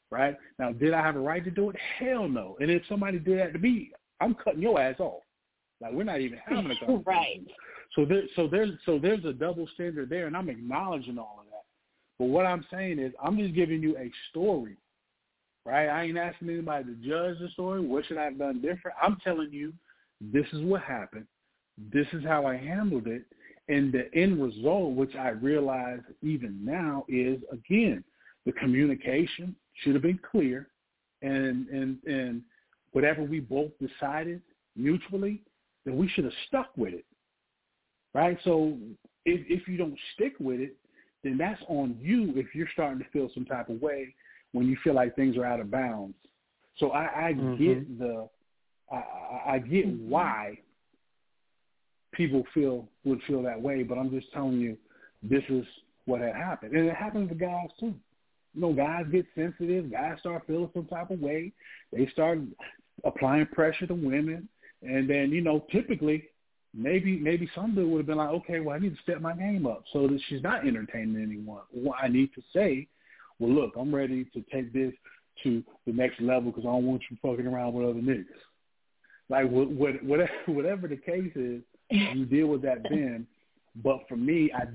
S7: right? Now, did I have a right to do it? Hell no. And if somebody did that to me, I'm cutting your ass off. Like, we're not even having a conversation.
S10: Right.
S7: So there's a double standard there, and I'm acknowledging all of that. But what I'm saying is I'm just giving you a story, right? I ain't asking anybody to judge the story. What should I have done different? I'm telling you this is what happened. This is how I handled it. And the end result, which I realize even now, is, again, the communication should have been clear. And whatever we both decided mutually, then we should have stuck with it, right? So if you don't stick with it, then that's on you if you're starting to feel some type of way when you feel like things are out of bounds. So I get I get why people would feel that way, but I'm just telling you this is what had happened. And it happens to guys too. You know, guys get sensitive. Guys start feeling some type of way. They start applying pressure to women. And then, you know, typically maybe some dude would have been like, okay, well, I need to step my game up so that she's not entertaining anyone. Well, I need to say, well, look, I'm ready to take this to the next level because I don't want you fucking around with other niggas. Like, whatever the case is, you deal with that then. But for me, I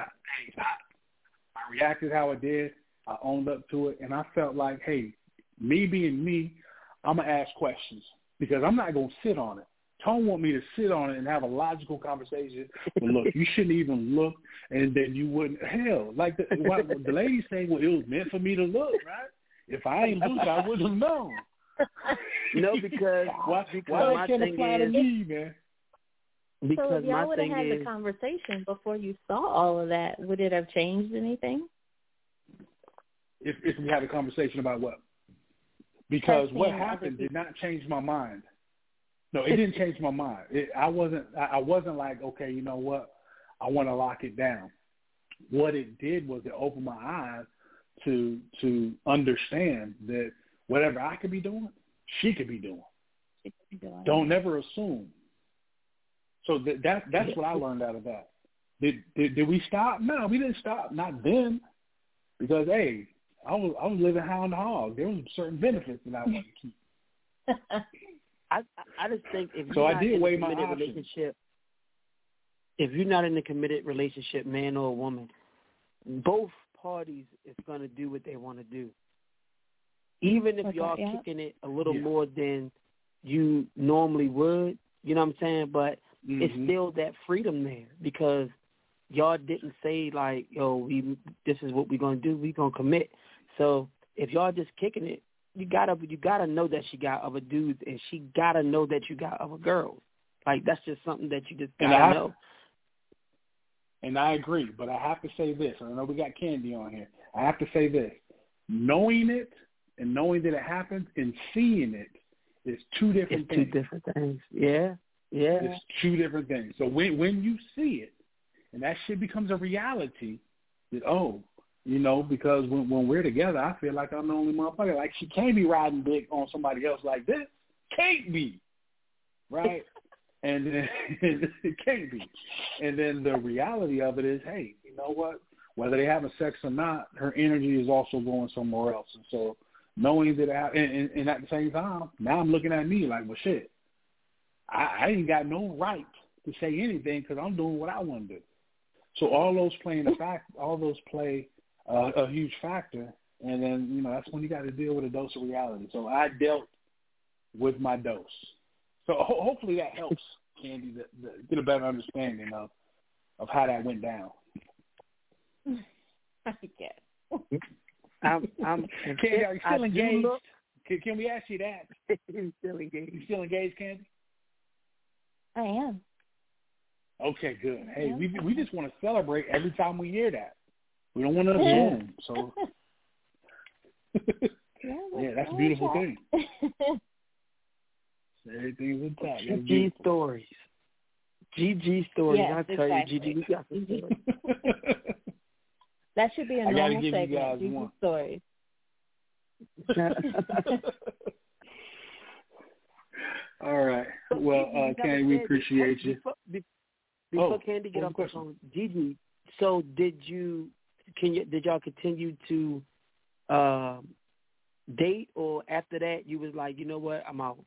S7: reacted how I did. I owned up to it, and I felt like, hey, me being me, I'm going to ask questions because I'm not going to sit on it. Tone want me to sit on it and have a logical conversation. But look, you shouldn't even look, and then you wouldn't. Hell, like the ladies say, well, it was meant for me to look, right? If I ain't looked, I wouldn't have known.
S5: No, because
S7: why
S5: my
S7: can't
S5: thing
S7: apply to
S5: is,
S7: me, man?
S5: Because
S10: so if y'all
S5: my
S10: would have
S5: thing
S10: had
S5: is,
S10: the conversation before you saw all of that, would it have changed anything?
S7: If we had a conversation about what? Because what happened did not change my mind. No, it didn't change my mind. I wasn't like, okay, you know what? I want to lock it down. What it did was it opened my eyes to understand that whatever I could be doing, she could be doing. Don't never assume. So that's what I learned out of that. Did we stop? No, we didn't stop. Not then, because hey, I was living hound hog. There was certain benefits that I wanted to keep.
S5: I just think if
S7: so
S5: you're
S7: I did
S5: not
S7: weigh
S5: in a
S7: my
S5: committed
S7: options.
S5: relationship, if you're not in a committed relationship, man or woman, both parties is going to do what they want to do. Even if y'all kicking it a little more than you normally would, you know what I'm saying? But it's still that freedom there because y'all didn't say like, yo, this is what we're going to do. We're going to commit. So if y'all just kicking it, you gotta know that she got other dudes, and she gotta know that you got other girls. Like that's just something that you just gotta know.
S7: And I agree, but I have to say this. I know we got Candy on here. I have to say this: knowing it and knowing that it happens and seeing it is two different things.
S5: Two different things. Yeah.
S7: It's two different things. So when you see it, and that shit becomes a reality, that you know, because when we're together, I feel like I'm the only motherfucker. Like, she can't be riding dick on somebody else like this. Can't be. Right? And then it can't be. And then the reality of it is, hey, you know what? Whether they having sex or not, her energy is also going somewhere else. And so knowing that, and at the same time, now I'm looking at me like, well, shit, I ain't got no right to say anything because I'm doing what I want to do. So all those play a huge factor, and then, you know, that's when you got to deal with a dose of reality. So I dealt with my dose. So hopefully that helps, Candy, to get a better understanding of how that went down.
S10: I guess.
S7: Candy, are you still engaged? Can we ask you that?
S5: I'm still engaged.
S7: You still engaged, Candy?
S10: I am.
S7: Okay, good. Hey, we just want to celebrate every time we hear that. We don't want to assume, so yeah, that's a beautiful thing. Everything's intact.
S5: GG stories. GG stories.
S10: Yes,
S5: I tell
S10: exactly.
S5: you, GG, we got some stories.
S10: That should be a normal segment. GG stories.
S7: All right. Well, Candy, we appreciate you.
S5: Before Candy get off the phone, Gigi, so did y'all continue to date, or after that you was like, you know what, I'm out?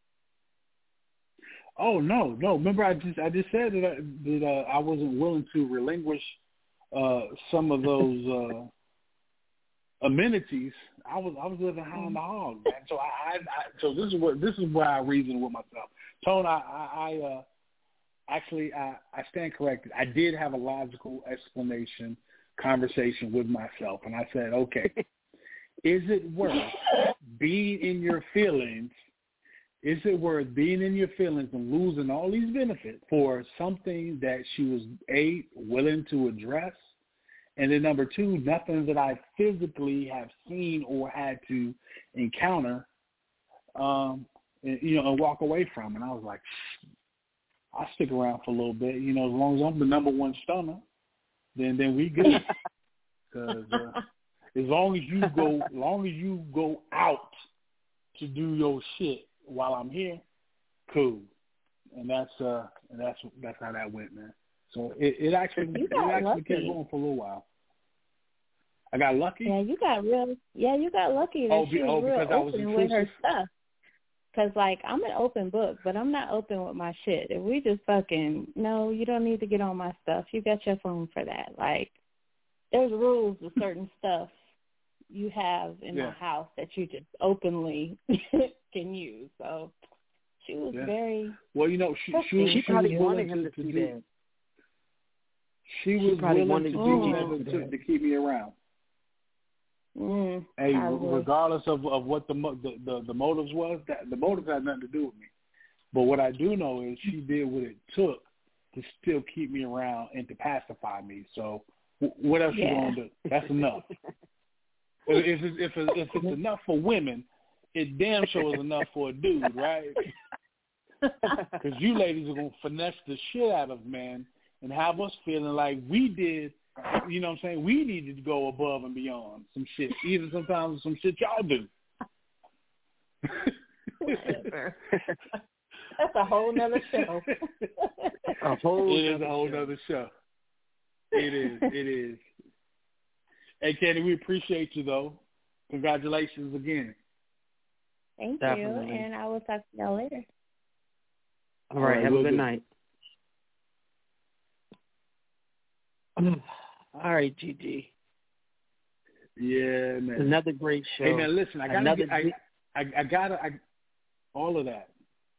S7: Oh no. Remember, I just said that I wasn't willing to relinquish some of those amenities. I was living high on the hog, man. So so this is where I reason with myself. Tone, I stand corrected. I did have a logical conversation with myself, and I said, okay, is it worth being in your feelings? Is it worth being in your feelings and losing all these benefits for something that she was, A, willing to address, and then number two, nothing that I physically have seen or had to encounter, and walk away from? And I was like, I'll stick around for a little bit, as long as I'm the number one stunner, then we good. Because as long as you go out to do your shit while I'm here, cool. And that's how that went, man. So it actually kept going for a little while. I got lucky.
S10: Yeah, you got lucky that she was real open with her stuff. Because, I'm an open book, but I'm not open with my shit. If we just no, you don't need to get on my stuff. You got your phone for that. There's rules to certain stuff you have in the house that you just openly can use. So she was very...
S7: Well, she probably wanted him to see that. She was willing to do that to keep me around. Hey, regardless of what the motives was, the motives had nothing to do with me. But what I do know is she did what it took to still keep me around and to pacify me. So what else you gonna do? That's enough. If it's enough for women, it damn sure is enough for a dude, right? Because you ladies are gonna finesse the shit out of men and have us feeling like we did. You know what I'm saying? We needed to go above and beyond some shit. Even sometimes some shit y'all do.
S10: That's a whole nother show.
S7: It is a whole nother show. It is. Hey, Candy, we appreciate you, though. Congratulations again.
S10: Thank you, and I will talk to y'all later.
S5: All right, have a good night. All right, Gigi.
S7: Yeah, man.
S5: Another great show.
S7: Hey, man, listen, I gotta all of that.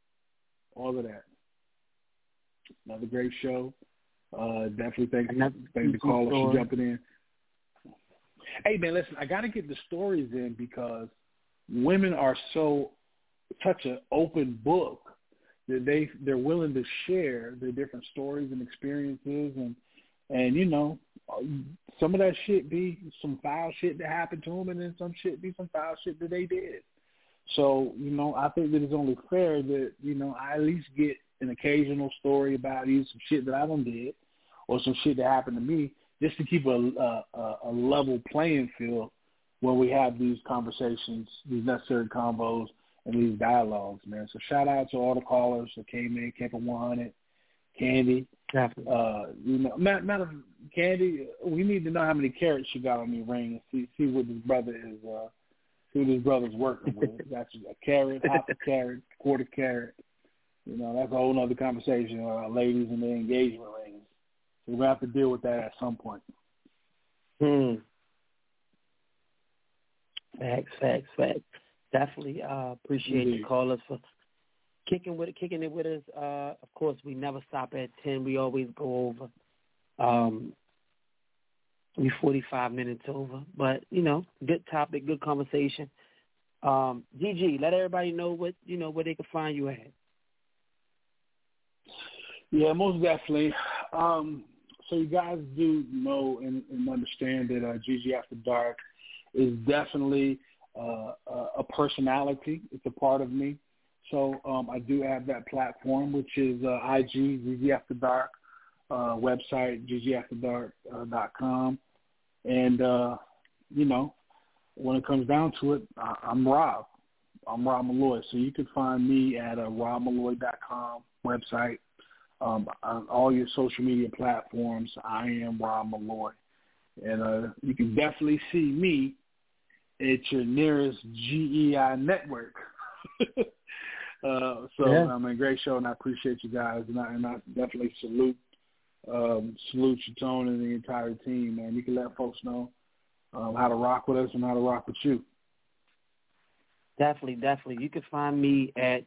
S7: Another great show. Definitely thank the caller for jumping in. Hey, man, listen, I got to get the stories in because women are such an open book that they're willing to share their different stories and experiences, and some of that shit be some foul shit that happened to them, and then some shit be some foul shit that they did. So, I think that it's only fair that, I at least get an occasional story about either some shit that I done did or some shit that happened to me, just to keep a level playing field when we have these conversations, these necessary combos, and these dialogues, man. So shout out to all the callers that came in, kept it 100. Candy, Candy, we need to know how many carats you got on your ring and see what this brother is, see what his brother's working with. That's a carat, half a carat, quarter carat. That's a whole other conversation, ladies and their engagement rings. So we're going to have to deal with that at some point.
S5: Facts. Definitely appreciate the callers for kicking it with us. Of course, we never stop at 10. We always go over. We 45 minutes over. But, good topic, good conversation. Gigi, let everybody know where they can find you at.
S7: Yeah, most definitely. So you guys do know and understand that Gigi After Dark is definitely a personality. It's a part of me. So I do have that platform, which is IG, Gigi After Dark, website, gigiafterdark.com. And, when it comes down to it, I'm Rob. I'm Rob Malloy. So you can find me at robmalloy.com website. On all your social media platforms, I am Rob Malloy. And you can definitely see me at your nearest GEI network. I mean, great show, and I appreciate you guys, and I definitely salute Shatone and the entire team, man. You can let folks know how to rock with us and how to rock with you.
S5: Definitely. You can find me at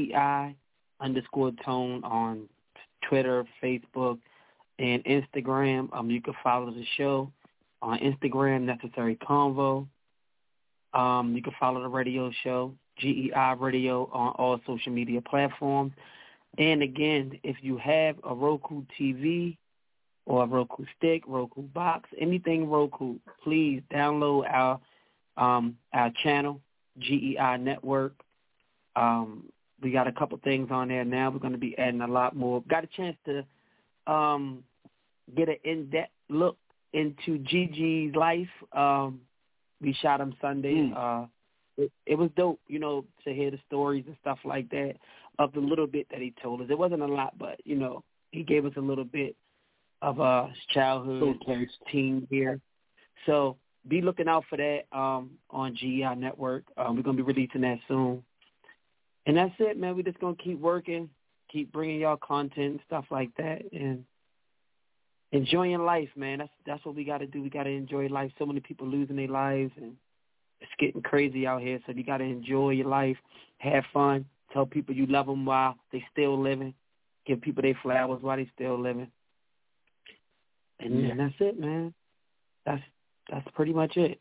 S5: GEI_tone on Twitter, Facebook, and Instagram. You can follow the show on Instagram, Necessary Convo. You can follow the radio show, GEI Radio, on all social media platforms. And again, if you have a Roku TV or a Roku stick, Roku box, anything Roku, please download our channel, GEI Network. We got a couple things on there now. We're going to be adding a lot more. Got a chance to get an in-depth look into Gigi's life. We shot him Sunday. It was dope, to hear the stories and stuff like that of the little bit that he told us. It wasn't a lot, but, he gave us a little bit of his childhood, teen year. So be looking out for that on GEI Network. We're going to be releasing that soon. And that's it, man. We're just going to keep working, keep bringing y'all content and stuff like that, and enjoying life, man. That's what we got to do. We got to enjoy life. So many people losing their lives, and it's getting crazy out here. So you got to enjoy your life, have fun, tell people you love them while they still living, give people their flowers while they still living. And that's it, man. That's pretty much it.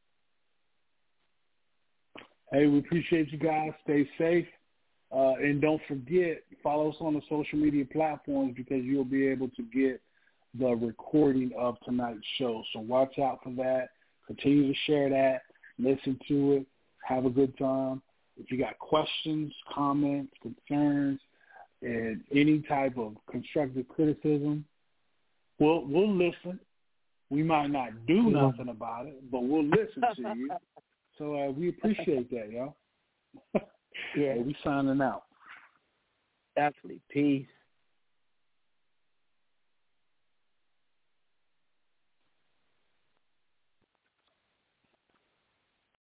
S7: Hey, we appreciate you guys. Stay safe. And don't forget, follow us on the social media platforms because you'll be able to get the recording of tonight's show. So watch out for that. Continue to share that. Listen to it. Have a good time. If you got questions, comments, concerns, and any type of constructive criticism, we'll listen. We might not do nothing about it, but we'll listen to you. So we appreciate that, y'all.
S5: Yeah.
S7: We signing out.
S5: Definitely. Peace.